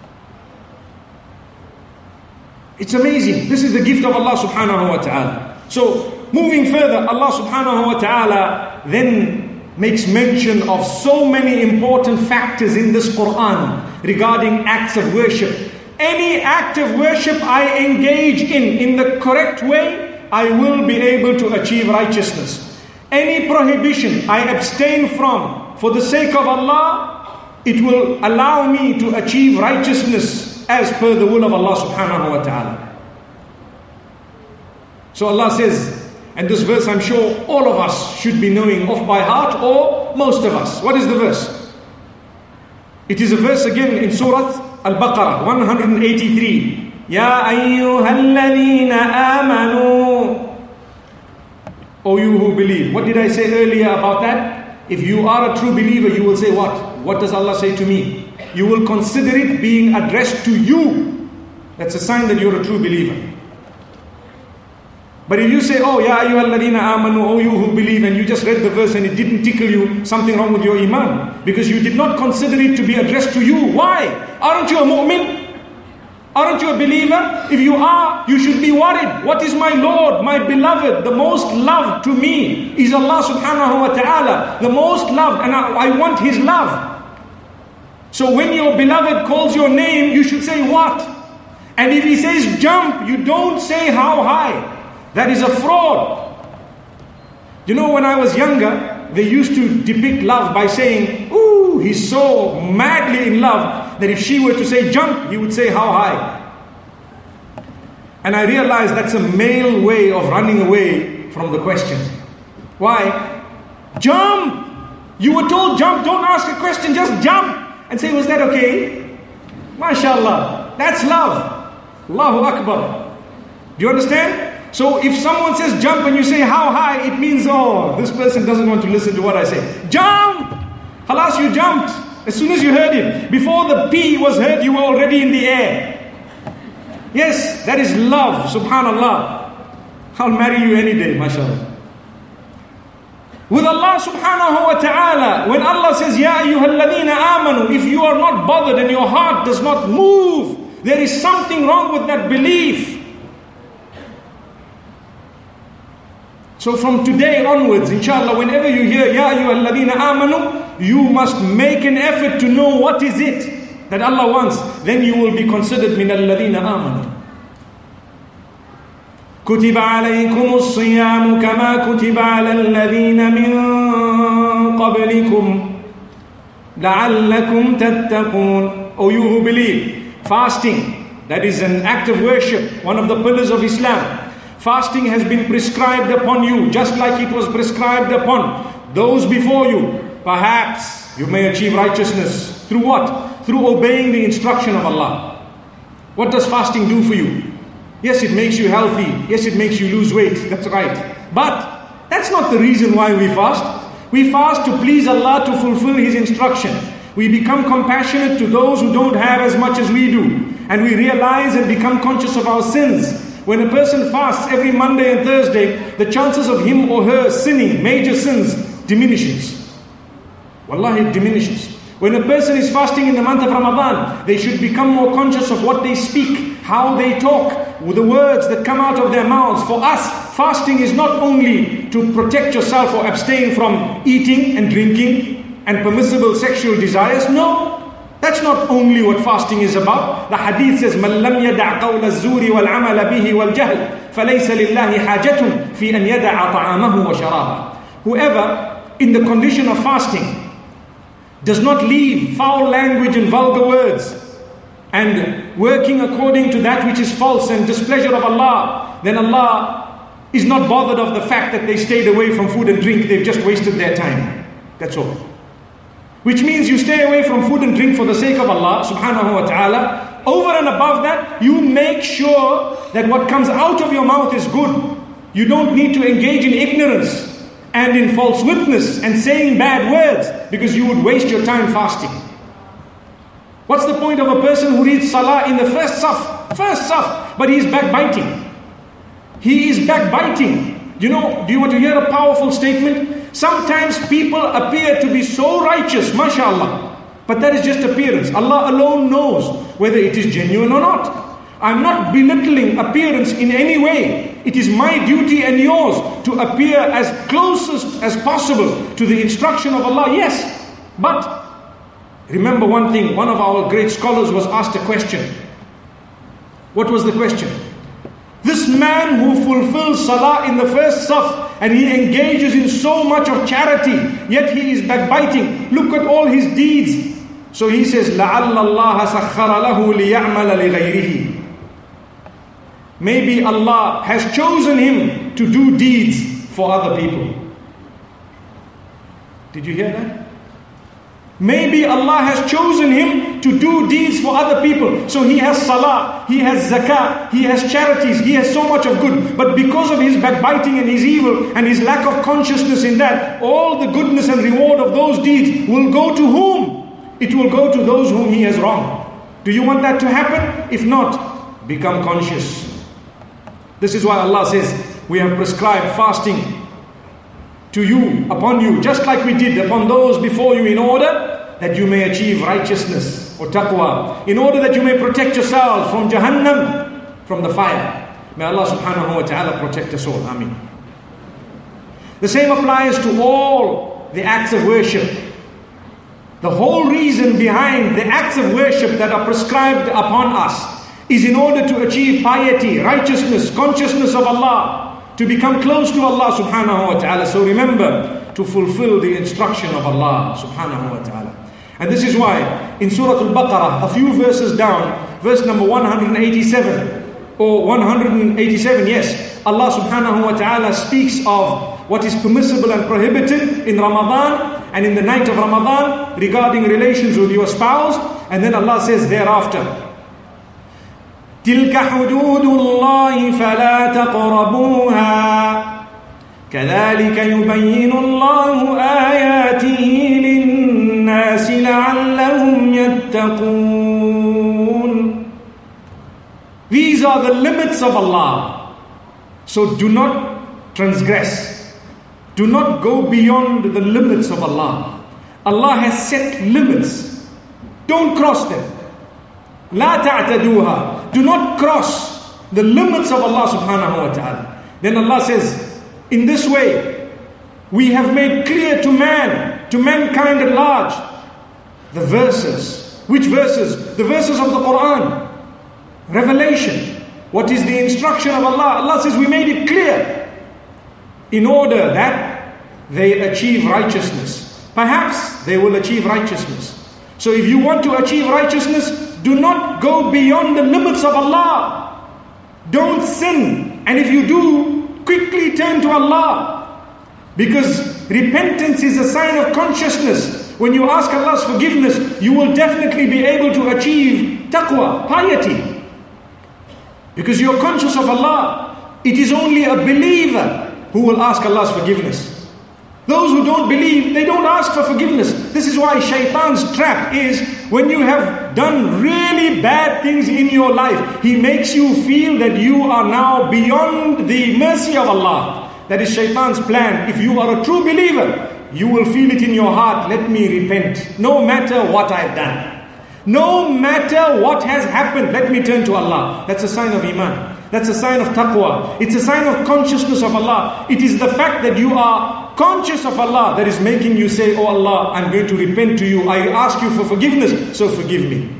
S2: It's amazing. This is the gift of Allah subhanahu wa ta'ala. So, moving further, Allah subhanahu wa ta'ala then makes mention of so many important factors in this Quran regarding acts of worship. Any act of worship I engage in, in the correct way, I will be able to achieve righteousness. Any prohibition I abstain from for the sake of Allah, it will allow me to achieve righteousness as per the will of Allah subhanahu wa ta'ala. So Allah says, and this verse I'm sure all of us should be knowing off by heart, or most of us. What is the verse? It is a verse again in Surah Al-Baqarah, one eighty-three. Ya ayyuhalladhina amanu O you who believe. What did I say earlier about that? If you are a true believer, you will say what? What does Allah say to me? You will consider it being addressed to you. That's a sign that you're a true believer. But if you say, oh, ya ayyuhalladhina amanu, oh you who believe, and you just read the verse and it didn't tickle you, something wrong with your iman. Because you did not consider it to be addressed to you. Why? Aren't you a mu'min? Aren't you a believer? If you are, you should be worried. What is my Lord, my beloved? The most loved to me is Allah subhanahu wa ta'ala. The most loved, and I, I want His love. So when your beloved calls your name, you should say what? And if He says jump, you don't say how high. That is a fraud. You know, when I was younger, they used to depict love by saying, ooh, he's so madly in love that if she were to say jump, he would say how high. And I realized that's a male way of running away from the question. Why? Jump! You were told jump, don't ask a question, just jump. And say, was that okay? MashaAllah, that's love. Allahu Akbar. Do you understand? So if someone says jump and you say how high, it means, oh, this person doesn't want to listen to what I say. Jump! Halas, you jumped. As soon as you heard it. Before the P was heard, you were already in the air. Yes, that is love, subhanallah. I'll marry you any day, mashallah. With Allah subhanahu wa ta'ala, when Allah says, Ya ayyuhalladhina amanu, if you are not bothered and your heart does not move, there is something wrong with that belief. So from today onwards, inshallah, whenever you hear Ya ayyuhalladhina amanu, you must make an effort to know what is it that Allah wants. Then you will be considered min alladhina amanu. كتب عليكم الصيام كما كتب على الذين من قبلكم لعلكم تتقون. O you who believe, fasting, that is an act of worship, one of the pillars of Islam. Fasting has been prescribed upon you, just like it was prescribed upon those before you. Perhaps you may achieve righteousness. Through what? Through obeying the instruction of Allah. What does fasting do for you? Yes, it makes you healthy. Yes, it makes you lose weight. That's right. But that's not the reason why we fast. We fast to please Allah, to fulfill His instruction. We become compassionate to those who don't have as much as we do. And we realize and become conscious of our sins. When a person fasts every Monday and Thursday, the chances of him or her sinning major sins diminishes. Wallahi, it diminishes. When a person is fasting in the month of Ramadan, they should become more conscious of what they speak, how they talk, the words that come out of their mouths. For us, fasting is not only to protect yourself or abstain from eating and drinking and permissible sexual desires. No. That's not only what fasting is about. The hadith says, مَنْ لَمْ يَدَعْ قَوْلَ الزُّورِ وَالْعَمَلَ بِهِ وَالْجَهْلِ فَلَيْسَ لِلَّهِ حَاجَةٌ فِي أَنْ يَدَعَ طَعَامَهُ وَشَرَابَهُ. Whoever, in the condition of fasting, does not leave foul language and vulgar words, and working according to that which is false and displeasure of Allah, then Allah is not bothered of the fact that they stayed away from food and drink. They've just wasted their time. That's all. Which means you stay away from food and drink for the sake of Allah subhanahu wa ta'ala. Over and above that, you make sure that what comes out of your mouth is good. You don't need to engage in ignorance and in false witness and saying bad words, because you would waste your time fasting. What's the point of a person who reads salah in the first saf, first saf, but he is backbiting? He is backbiting. You know, do you want to hear a powerful statement? Sometimes people appear to be so righteous, mashallah, but that is just appearance. Allah alone knows whether it is genuine or not. I'm not belittling appearance in any way. It is my duty and yours to appear as closest as possible to the instruction of Allah, yes. But remember one thing, one of our great scholars was asked a question. What was the question? This man who fulfills salah in the first saf, and he engages in so much of charity, yet he is backbiting. Look at all his deeds. So he says, لَعَلَّ اللَّهَ سَخَّرَ لَهُ لِيَعْمَلَ لِغَيْرِهِ. Maybe Allah has chosen him to do deeds for other people. Did you hear that? Maybe Allah has chosen him to do deeds for other people. So he has salah, he has zakah, he has charities, he has so much of good. But because of his backbiting and his evil and his lack of consciousness in that, all the goodness and reward of those deeds will go to whom? It will go to those whom he has wronged. Do you want that to happen? If not, become conscious. This is why Allah says, we have prescribed fasting to you, upon you, just like we did upon those before you, in order that you may achieve righteousness or taqwa, in order that you may protect yourself from Jahannam, from the fire. May Allah subhanahu wa ta'ala protect us all. Ameen. The same applies to all the acts of worship. The whole reason behind the acts of worship that are prescribed upon us is in order to achieve piety, righteousness, consciousness of Allah, to become close to Allah subhanahu wa ta'ala. So remember to fulfill the instruction of Allah subhanahu wa ta'ala. And this is why in Surah Al-Baqarah, a few verses down, verse number one hundred eighty-seven, or one hundred eighty-seven, yes, Allah subhanahu wa ta'ala speaks of what is permissible and prohibited in Ramadan and in the night of Ramadan regarding relations with your spouse. And then Allah says thereafter, تِلْكَ حُدُودُ اللَّهِ فَلَا تَقْرَبُوهَا كَذَلِكَ يُبَيِّنُ اللَّهُ آيَاتِهِ لِلنَّاسِ لَعَلَّهُمْ يَتَّقُونَ. These are the limits of Allah. So do not transgress. Do not go beyond the limits of Allah. Allah has set limits. Don't cross them. لا تعتدوها. Do not cross the limits of Allah subhanahu wa ta'ala. Then Allah says, in this way, we have made clear to man, to mankind at large, the verses. Which verses? The verses of the Quran. Revelation. What is the instruction of Allah? Allah says we made it clear in order that they achieve righteousness. Perhaps they will achieve righteousness. So if you want to achieve righteousness, do not go beyond the limits of Allah. Don't sin. And if you do, quickly turn to Allah. Because repentance is a sign of consciousness. When you ask Allah's forgiveness, you will definitely be able to achieve taqwa, piety. Because you're conscious of Allah. It is only a believer who will ask Allah's forgiveness. Those who don't believe, they don't ask for forgiveness. This is why shaitan's trap is, when you have done really bad things in your life, he makes you feel that you are now beyond the mercy of Allah. That is shaitan's plan. If you are a true believer, you will feel it in your heart, let me repent. No matter what I've done. No matter what has happened, let me turn to Allah. That's a sign of iman. That's a sign of taqwa. It's a sign of consciousness of Allah. It is the fact that you are conscious of Allah that is making you say, oh Allah, I'm going to repent to you. I ask you for forgiveness, so forgive me.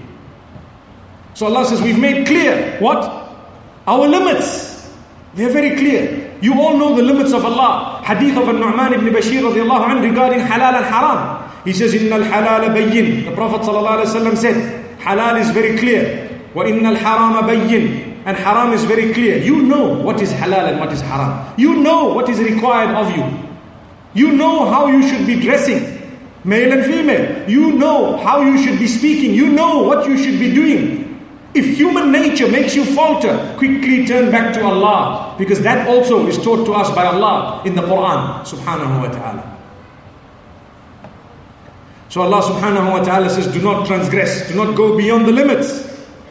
S2: So Allah says, we've made clear what? Our limits. They're very clear. You all know the limits of Allah. Hadith of An-Nu'man ibn Bashir radiallahu anhu regarding halal and haram. He says, Inna al-halal bayyin. The Prophet sallallahu alaihi wasallam said, halal is very clear. Wa inna al-harama bayyin. And haram is very clear. You know what is halal and what is haram. You know what is required of you. You know how you should be dressing, male and female. You know how you should be speaking. You know what you should be doing. If human nature makes you falter, quickly turn back to Allah. Because that also is taught to us by Allah in the Quran, subhanahu wa ta'ala. So Allah subhanahu wa ta'ala says, do not transgress. Do not go beyond the limits.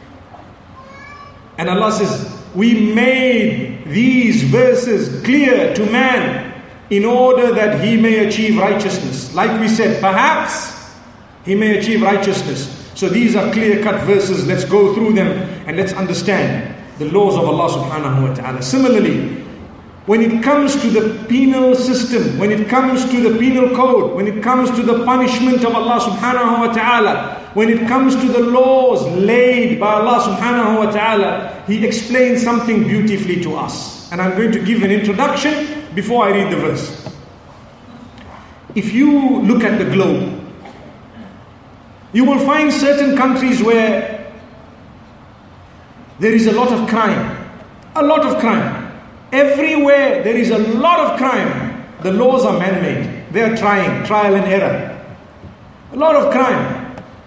S2: And Allah says, we made these verses clear to man in order that he may achieve righteousness. Like we said, perhaps he may achieve righteousness. So these are clear-cut verses. Let's go through them and let's understand the laws of Allah subhanahu wa ta'ala. Similarly, when it comes to the penal system, when it comes to the penal code, when it comes to the punishment of Allah subhanahu wa ta'ala, when it comes to the laws laid by Allah subhanahu wa ta'ala, He explains something beautifully to us. And I'm going to give an introduction before I read the verse. If you look at the globe, you will find certain countries where there is a lot of crime. A lot of crime. Everywhere there is a lot of crime. The laws are man-made. They are trying, trial and error. A lot of crime.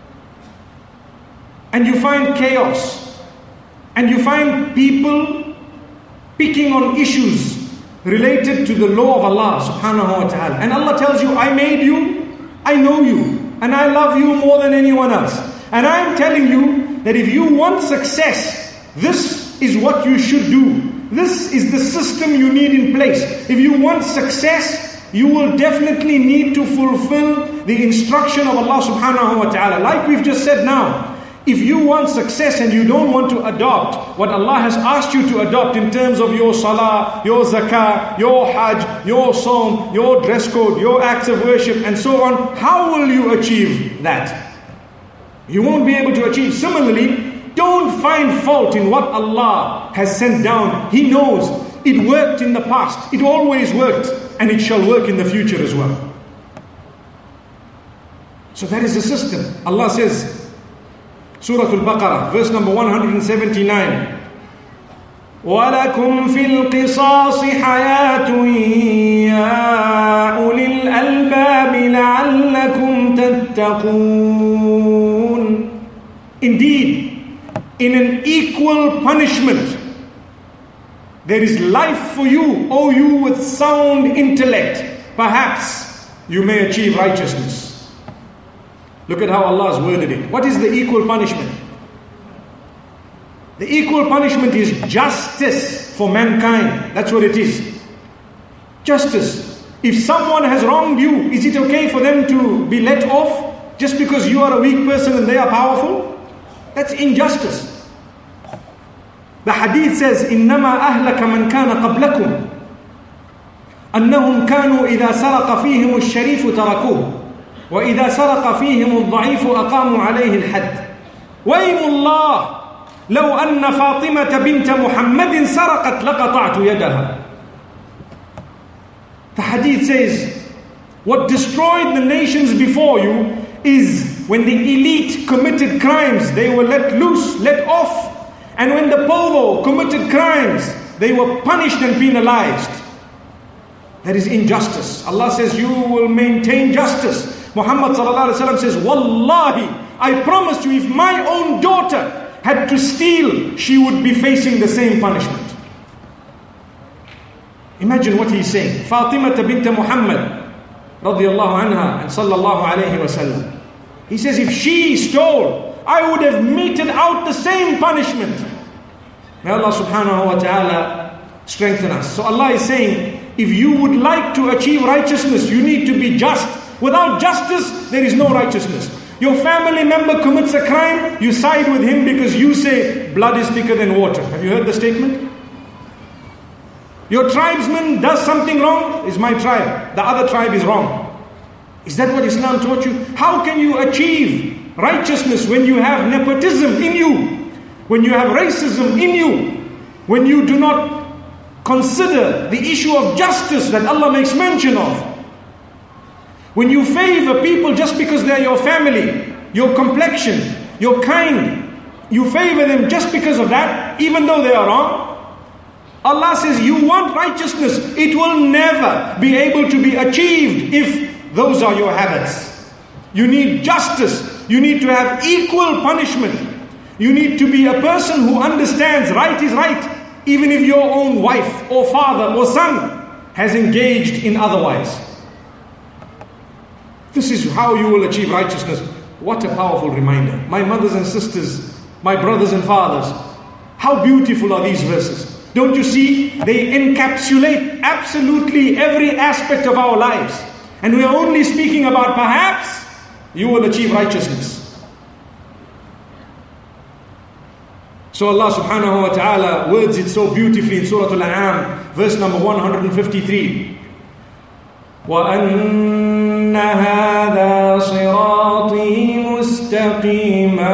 S2: And you find chaos. And you find people picking on issues related to the law of Allah subhanahu wa ta'ala. And Allah tells you, I made you, I know you, and I love you more than anyone else. And I'm telling you that if you want success, this is what you should do. This is the system you need in place. If you want success, you will definitely need to fulfill the instruction of Allah subhanahu wa ta'ala. Like we've just said now, if you want success and you don't want to adopt what Allah has asked you to adopt in terms of your salah, your zakah, your hajj, your sawm, your dress code, your acts of worship and so on, how will you achieve that? You won't be able to achieve. Similarly, don't find fault in what Allah has sent down. He knows it worked in the past. It always worked and it shall work in the future as well. So that is the system. Allah says, Surah Al-Baqarah, verse number one hundred seventy-nine. وَلَكُمْ فِي الْقِصَاصِ حَيَاةٌ يَا أُولِي الْأَلْبَابِ لَعَلَّكُمْ تَتَّقُونَ. Indeed, in an equal punishment, there is life for you, O you with sound intellect. Perhaps you may achieve righteousness. Look at how Allah has worded it. What is the equal punishment? The equal punishment is justice for mankind. That's what it is. Justice. If someone has wronged you, is it okay for them to be let off just because you are a weak person and they are powerful? That's injustice. The hadith says, إِنَّمَا أَهْلَكَ مَنْ كَانَ قَبْلَكُمْ أَنَّهُمْ كَانُوا إِذَا سَرَقَ فِيهِمُ الشَّرِيفُ تَرَكُوهُ وَإِذَا سَرَقَ فِيهِمُ الضَّعِيفُ أَقَامُوا عَلَيْهِ الْحَدَّ وَيْمُ اللَّهِ لَوْ أَنَّ فَاطِمَةَ بِنْتَ مُحَمَّدٍ سَرَقَتْ لَقَطَعْتُ يَدَهَا. The hadith says, what destroyed the nations before you is when the elite committed crimes, they were let loose, let off. And when the povo committed crimes, they were punished and penalized. That is injustice. Allah says, you will maintain justice. Muhammad sallallahu alaihi wasallam says, Wallahi, I promise you, if my own daughter had to steal, she would be facing the same punishment. Imagine what he's saying. Fatima bint Muhammad radiyallahu anha and sallallahu alayhi wasallam. He says, if she stole, I would have meted out the same punishment. May Allah subhanahu wa ta'ala strengthen us. So Allah is saying, if you would like to achieve righteousness, you need to be just. Without justice, there is no righteousness. Your family member commits a crime, you side with him because you say blood is thicker than water. Have you heard the statement? Your tribesman does something wrong, is my tribe. The other tribe is wrong. Is that what Islam taught you? How can you achieve righteousness when you have nepotism in you? When you have racism in you? When you do not consider the issue of justice that Allah makes mention of? When you favor people just because they're your family, your complexion, your kind, you favor them just because of that, even though they are wrong. Allah says, you want righteousness, it will never be able to be achieved if those are your habits. You need justice. You need to have equal punishment. You need to be a person who understands right is right, even if your own wife or father or son has engaged in otherwise. This is how you will achieve righteousness. What a powerful reminder. My mothers and sisters, my brothers and fathers, how beautiful are these verses. Don't you see? They encapsulate absolutely every aspect of our lives. And we are only speaking about perhaps you will achieve righteousness. So Allah subhanahu wa ta'ala words it so beautifully in Surah Al-An'am, verse number one hundred fifty-three. وَأَنَّ هَذَا صِرَاطِي مُسْتَقِيمًا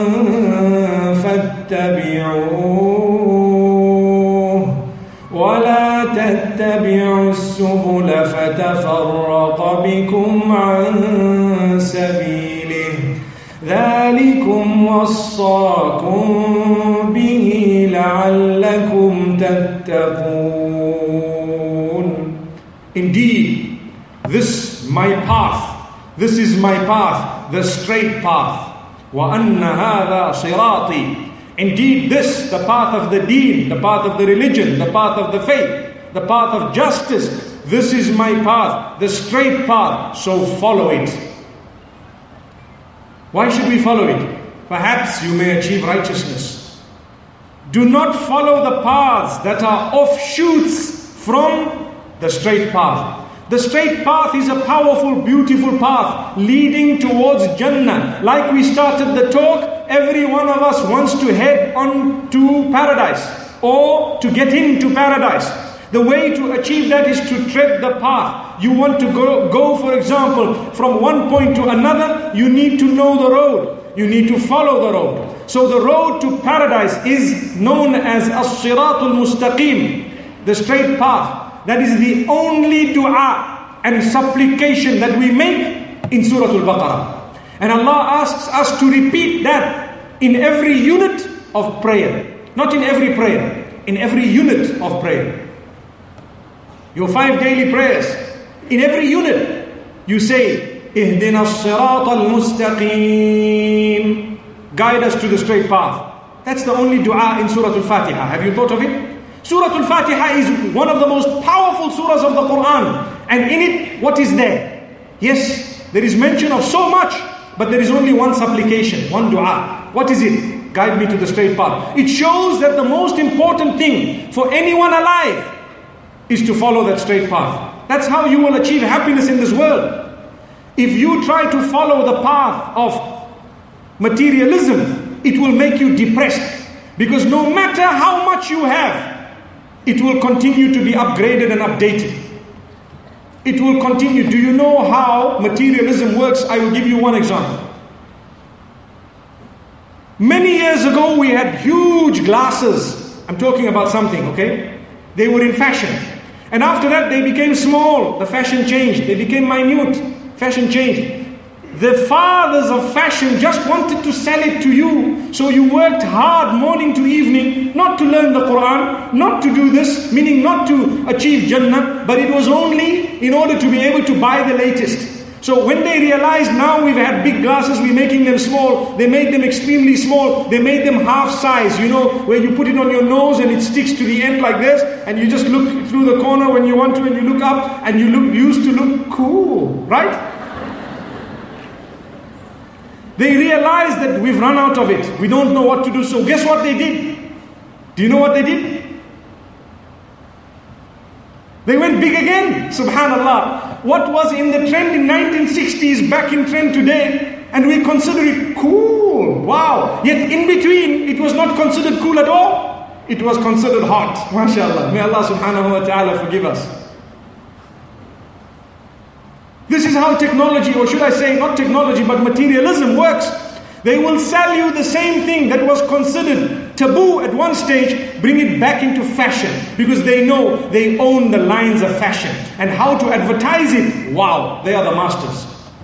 S2: فَاتَّبِعُوهُ وَلَا تَتَّبِعُوا السُّبُلَ فَتَفَرَّقَ بِكُمْ عَنْ سَبِيلِهِ ذَلِكُمْ وَصَّاكُمْ بِهِ لَعَلَّكُمْ تَتَّقُونَ. Indeed, this my path This is my path, the straight path. وَأَنَّ هَذَا صِرَاطِي. Indeed this, the path of the deen, the path of the religion, the path of the faith, the path of justice, this is my path, the straight path, so follow it. Why should we follow it? Perhaps you may achieve righteousness. Do not follow the paths that are offshoots from the straight path. The straight path is a powerful, beautiful path leading towards Jannah. Like we started the talk, every one of us wants to head on to paradise or to get into paradise. The way to achieve that is to tread the path. You want to go, go, for example, from one point to another, you need to know the road. You need to follow the road. So the road to paradise is known as As-Siratul Mustaqim, the straight path. That is the only dua and supplication that we make in Surah Al-Baqarah. And Allah asks us to repeat that in every unit of prayer. Not in every prayer, in every unit of prayer. Your five daily prayers, in every unit, you say, Ihdina as-sirat al-mustaqim. Guide us to the straight path. That's the only dua in Surah Al-Fatiha. Have you thought of it? Surah Al-Fatiha is one of the most powerful surahs of the Quran. And in it, what is there? Yes, there is mention of so much, but there is only one supplication, one dua. What is it? Guide me to the straight path. It shows that the most important thing for anyone alive is to follow that straight path. That's how you will achieve happiness in this world. If you try to follow the path of materialism, it will make you depressed. Because no matter how much you have, it will continue to be upgraded and updated. It will continue. Do you know how materialism works? I will give you one example. Many years ago, we had huge glasses. I'm talking about something, okay? They were in fashion. And after that, they became small. The fashion changed. They became minute. Fashion changed. The fathers of fashion just wanted to sell it to you. So you worked hard morning to evening, not to learn the Quran, not to do this, meaning not to achieve Jannah, but it was only in order to be able to buy the latest. So when they realized now we've had big glasses, we're making them small, they made them extremely small, they made them half size, you know, where you put it on your nose and it sticks to the end like this, and you just look through the corner when you want to, and you look up, and you look used to look cool, right? They realized that we've run out of it. We don't know what to do. So guess what they did? Do you know what they did? They went big again. Subhanallah. What was in the trend in nineteen sixties back in trend today, and we consider it cool. Wow. Yet in between, it was not considered cool at all. It was considered hot. MashaAllah. May Allah subhanahu wa ta'ala forgive us. This is how technology, or should I say not technology, but materialism works. They will sell you the same thing that was considered taboo at one stage, bring it back into fashion, because they know they own the lines of fashion. And how to advertise it, wow, they are the masters.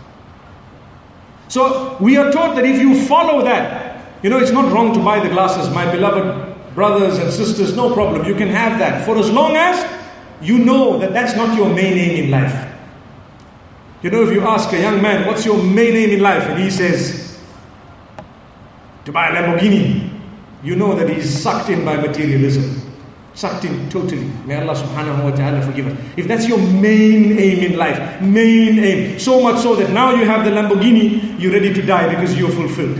S2: So we are taught that if you follow that, you know, it's not wrong to buy the glasses, my beloved brothers and sisters, no problem, you can have that, for as long as you know that that's not your main aim in life. You know, if you ask a young man, what's your main aim in life? And he says, to buy a Lamborghini. You know that he's sucked in by materialism. Sucked in totally. May Allah subhanahu wa ta'ala forgive us. If that's your main aim in life, main aim, so much so that now you have the Lamborghini, you're ready to die because you're fulfilled.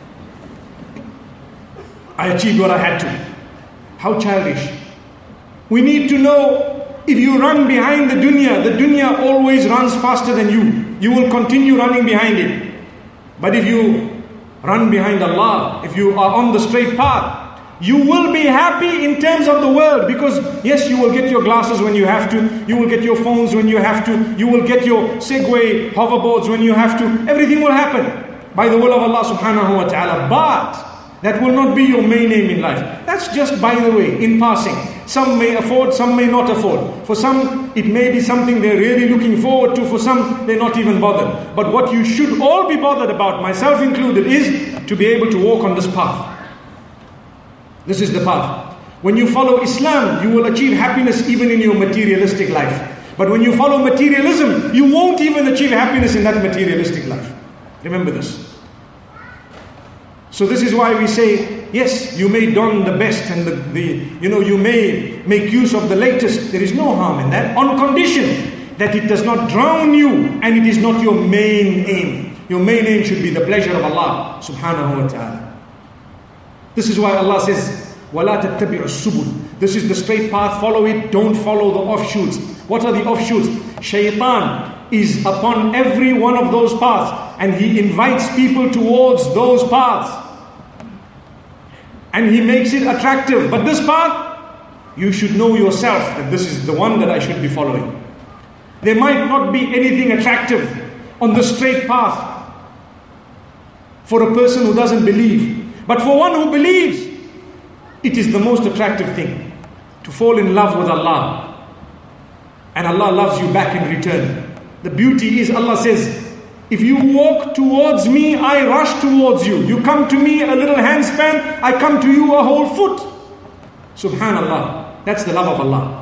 S2: I achieved what I had to. How childish. We need to know, if you run behind the dunya, the dunya always runs faster than you. You will continue running behind it. But if you run behind Allah, if you are on the straight path, you will be happy in terms of the world. Because yes, you will get your glasses when you have to. You will get your phones when you have to. You will get your Segway hoverboards when you have to. Everything will happen by the will of Allah subhanahu wa ta'ala. But that will not be your main aim in life. That's just by the way, in passing. Some may afford, some may not afford. For some, it may be something they're really looking forward to. For some, they're not even bothered. But what you should all be bothered about, myself included, is to be able to walk on this path. This is the path. When you follow Islam, you will achieve happiness even in your materialistic life. But when you follow materialism, you won't even achieve happiness in that materialistic life. Remember this. So this is why we say, yes, you may don the best and the, the, you know, you may make use of the latest. There is no harm in that, on condition that it does not drown you and it is not your main aim. Your main aim should be the pleasure of Allah subhanahu wa ta'ala. This is why Allah says, وَلَا تَتَّبِعُ السُّبُلِ. This is the straight path, follow it, don't follow the offshoots. What are the offshoots? Shaitan is upon every one of those paths and he invites people towards those paths. And he makes it attractive. But this path, you should know yourself that this is the one that I should be following. There might not be anything attractive on the straight path for a person who doesn't believe. But for one who believes, it is the most attractive thing to fall in love with Allah. And Allah loves you back in return. The beauty is, Allah says, if you walk towards me, I rush towards you. You come to me a little handspan, I come to you a whole foot. Subhanallah. That's the love of Allah.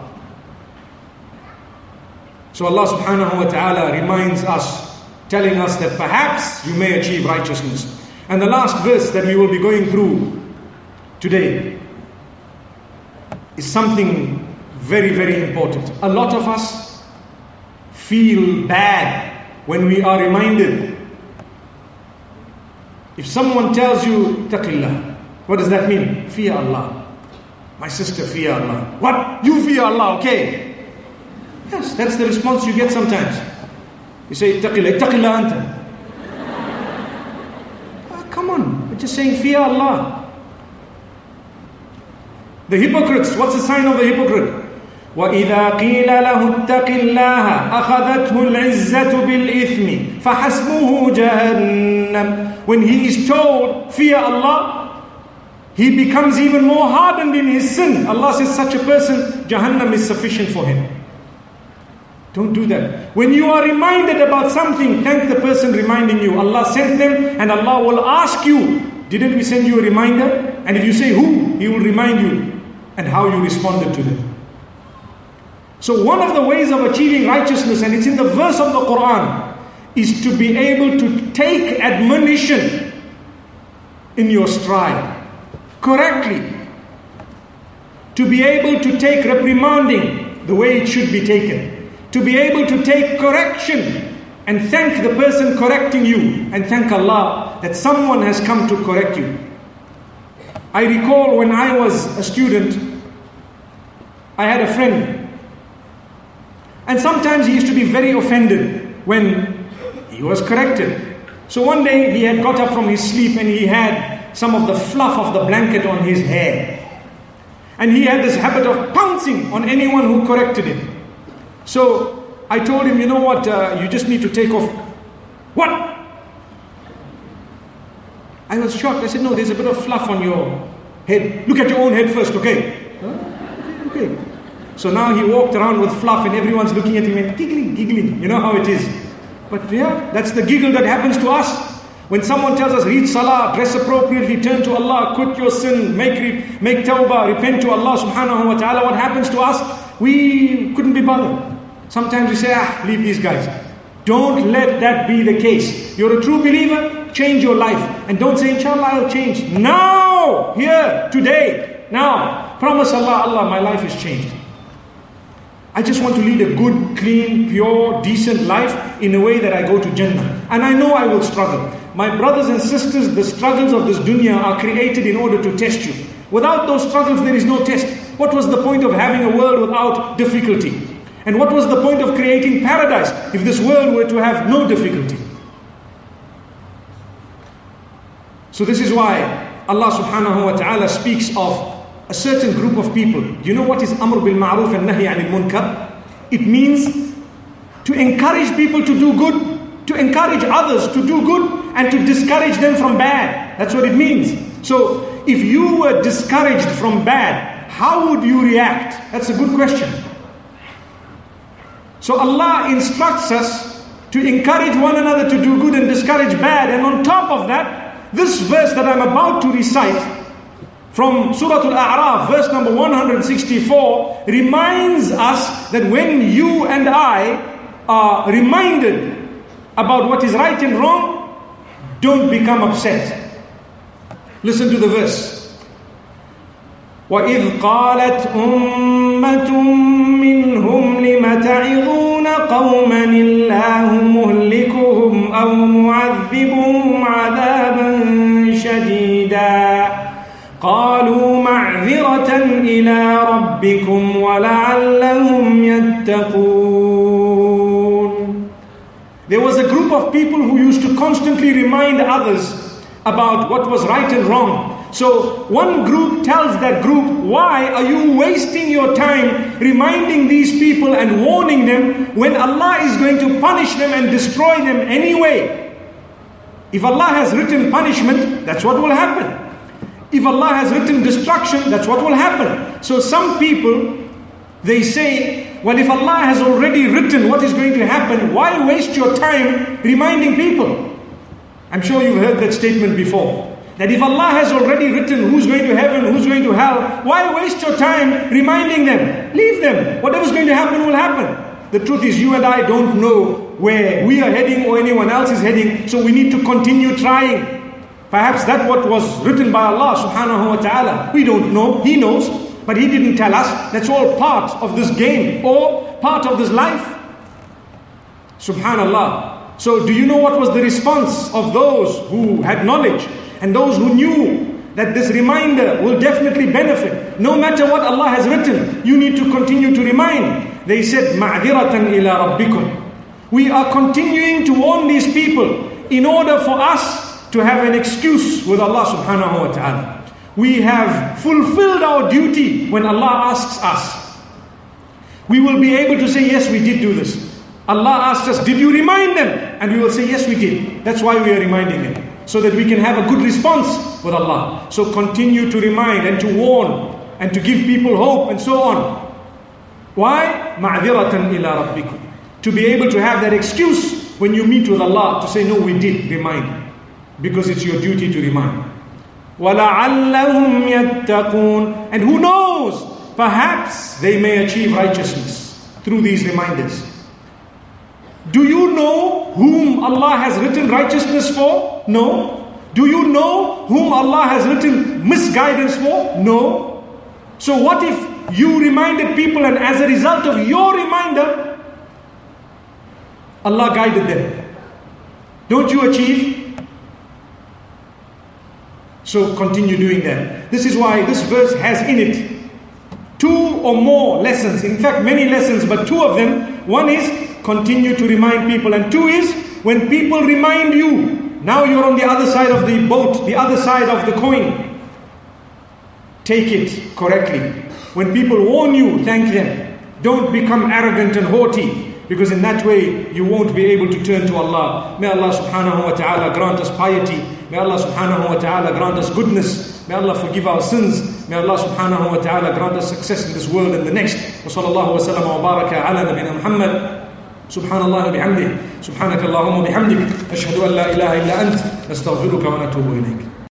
S2: So Allah subhanahu wa ta'ala reminds us, telling us that perhaps you may achieve righteousness. And the last verse that we will be going through today is something very, very important. A lot of us feel bad when we are reminded. If someone tells you, Taqillah, what does that mean? Fear Allah. My sister, fear Allah. What? You fear Allah, okay. Yes, that's the response you get sometimes. You say, Taqillah, Taqillah anta. Oh, come on, we're just saying fear Allah. The hypocrites, what's the sign of the hypocrite? وَإِذَا قِيلَ لَهُ اتَّقِ اللَّهَ أَخَذَتْهُ الْعِزَّةُ بِالْإِثْمِ فَحَسْبُهُ جَهَنَّمْ. When he is told, fear Allah, he becomes even more hardened in his sin. Allah says such a person, Jahannam is sufficient for him. Don't do that. When you are reminded about something, thank the person reminding you. Allah sent them and Allah will ask you, didn't we send you a reminder? And if you say who, He will remind you and how you responded to them. So one of the ways of achieving righteousness, and it's in the verse of the Quran, is to be able to take admonition in your stride, correctly. To be able to take reprimanding the way it should be taken. To be able to take correction and thank the person correcting you, and thank Allah that someone has come to correct you. I recall when I was a student, I had a friend. And sometimes he used to be very offended when he was corrected. So one day he had got up from his sleep and he had some of the fluff of the blanket on his hair. And he had this habit of pouncing on anyone who corrected him. So I told him, you know what, uh, you just need to take off. What? I was shocked. I said, no, there's a bit of fluff on your head. Look at your own head first, okay? Huh? Okay. So now he walked around with fluff and everyone's looking at him and giggling, giggling. You know how it is. But yeah, that's the giggle that happens to us. When someone tells us, read salah, dress appropriately, turn to Allah, quit your sin, make make tawbah, repent to Allah subhanahu wa ta'ala, what happens to us? We couldn't be bothered. Sometimes we say, ah, leave these guys. Don't let that be the case. You're a true believer, change your life. And don't say, inshallah, I'll change. Now, here, today, now. Promise Allah, Allah, my life is changed. I just want to lead a good, clean, pure, decent life in a way that I go to Jannah. And I know I will struggle. My brothers and sisters, the struggles of this dunya are created in order to test you. Without those struggles, there is no test. What was the point of having a world without difficulty? And what was the point of creating paradise if this world were to have no difficulty? So this is why Allah subhanahu wa ta'ala speaks of a certain group of people. Do you know what is Amr bil Ma'ruf and Nahi anil Munkar? It means to encourage people to do good, to encourage others to do good, and to discourage them from bad. That's what it means. So, if you were discouraged from bad, how would you react? That's a good question. So Allah instructs us to encourage one another to do good and discourage bad. And on top of that, this verse that I'm about to recite from Surah Al-A'raf, verse number one hundred sixty-four, reminds us that when you and I are reminded about what is right and wrong, don't become upset. Listen to the verse. وَإِذْ قَالَتْ أُمَّةٌ مِّنْهُمْ لِمَ تَعِظُونَ قَوْمًا اللَّهُ مُهْلِكُهُمْ أَوْ مُعَذِّبُهُمْ عَذَابًا شَدِيدًا قَالُوا مَعْذِرَةً إِلَىٰ رَبِّكُمْ وَلَعَلَّهُمْ يَتَّقُونَ. There was a group of people who used to constantly remind others about what was right and wrong. So one group tells that group, why are you wasting your time reminding these people and warning them when Allah is going to punish them and destroy them anyway? If Allah has written punishment, that's what will happen. If Allah has written destruction, that's what will happen. So some people, they say, well, if Allah has already written what is going to happen, why waste your time reminding people? I'm sure you've heard that statement before. That if Allah has already written who's going to heaven, who's going to hell, why waste your time reminding them? Leave them. Whatever's going to happen will happen. The truth is, you and I don't know where we are heading or anyone else is heading, so we need to continue trying. Perhaps that's what was written by Allah subhanahu wa ta'ala. We don't know. He knows. But He didn't tell us. That's all part of this game or part of this life. Subhanallah. So do you know what was the response of those who had knowledge and those who knew that this reminder will definitely benefit? No matter what Allah has written, you need to continue to remind. They said, مَعْذِرَةً إِلَىٰ رَبِّكُمْ. We are continuing to warn these people in order for us to have an excuse with Allah subhanahu wa ta'ala. We have fulfilled our duty when Allah asks us. We will be able to say, yes, we did do this. Allah asked us, did you remind them? And we will say, yes, we did. That's why we are reminding them. So that we can have a good response with Allah. So continue to remind and to warn and to give people hope and so on. Why? مَعْذِرَةً إِلَىٰ رَبِّكُمْ. To be able to have that excuse when you meet with Allah to say, no, we did remind. Because it's your duty to remind. وَلَعَلَّهُمْ يَتَّقُونَ. And who knows? Perhaps they may achieve righteousness through these reminders. Do you know whom Allah has written righteousness for? No. Do you know whom Allah has written misguidance for? No. So what if you reminded people and as a result of your reminder, Allah guided them? Don't you achieve? So continue doing that. This is why this verse has in it two or more lessons. In fact, many lessons, but two of them. One is continue to remind people. And two is when people remind you, now you're on the other side of the boat, the other side of the coin. Take it correctly. When people warn you, thank them. Don't become arrogant and haughty. Because in that way, you won't be able to turn to Allah. May Allah subhanahu wa ta'ala grant us piety. May Allah subhanahu wa ta'ala grant us goodness. May Allah forgive our sins. May Allah subhanahu wa ta'ala grant us success in this world and the next. Wa sallallahu wa sallam wa baraka ala nabina Muhammad. Subhanallah wa bihamdih. Subhanaka Allahumma bihamdik. Ashhadu an la ilaha illa ant. Nastaghfiruka wa natubu ilayk.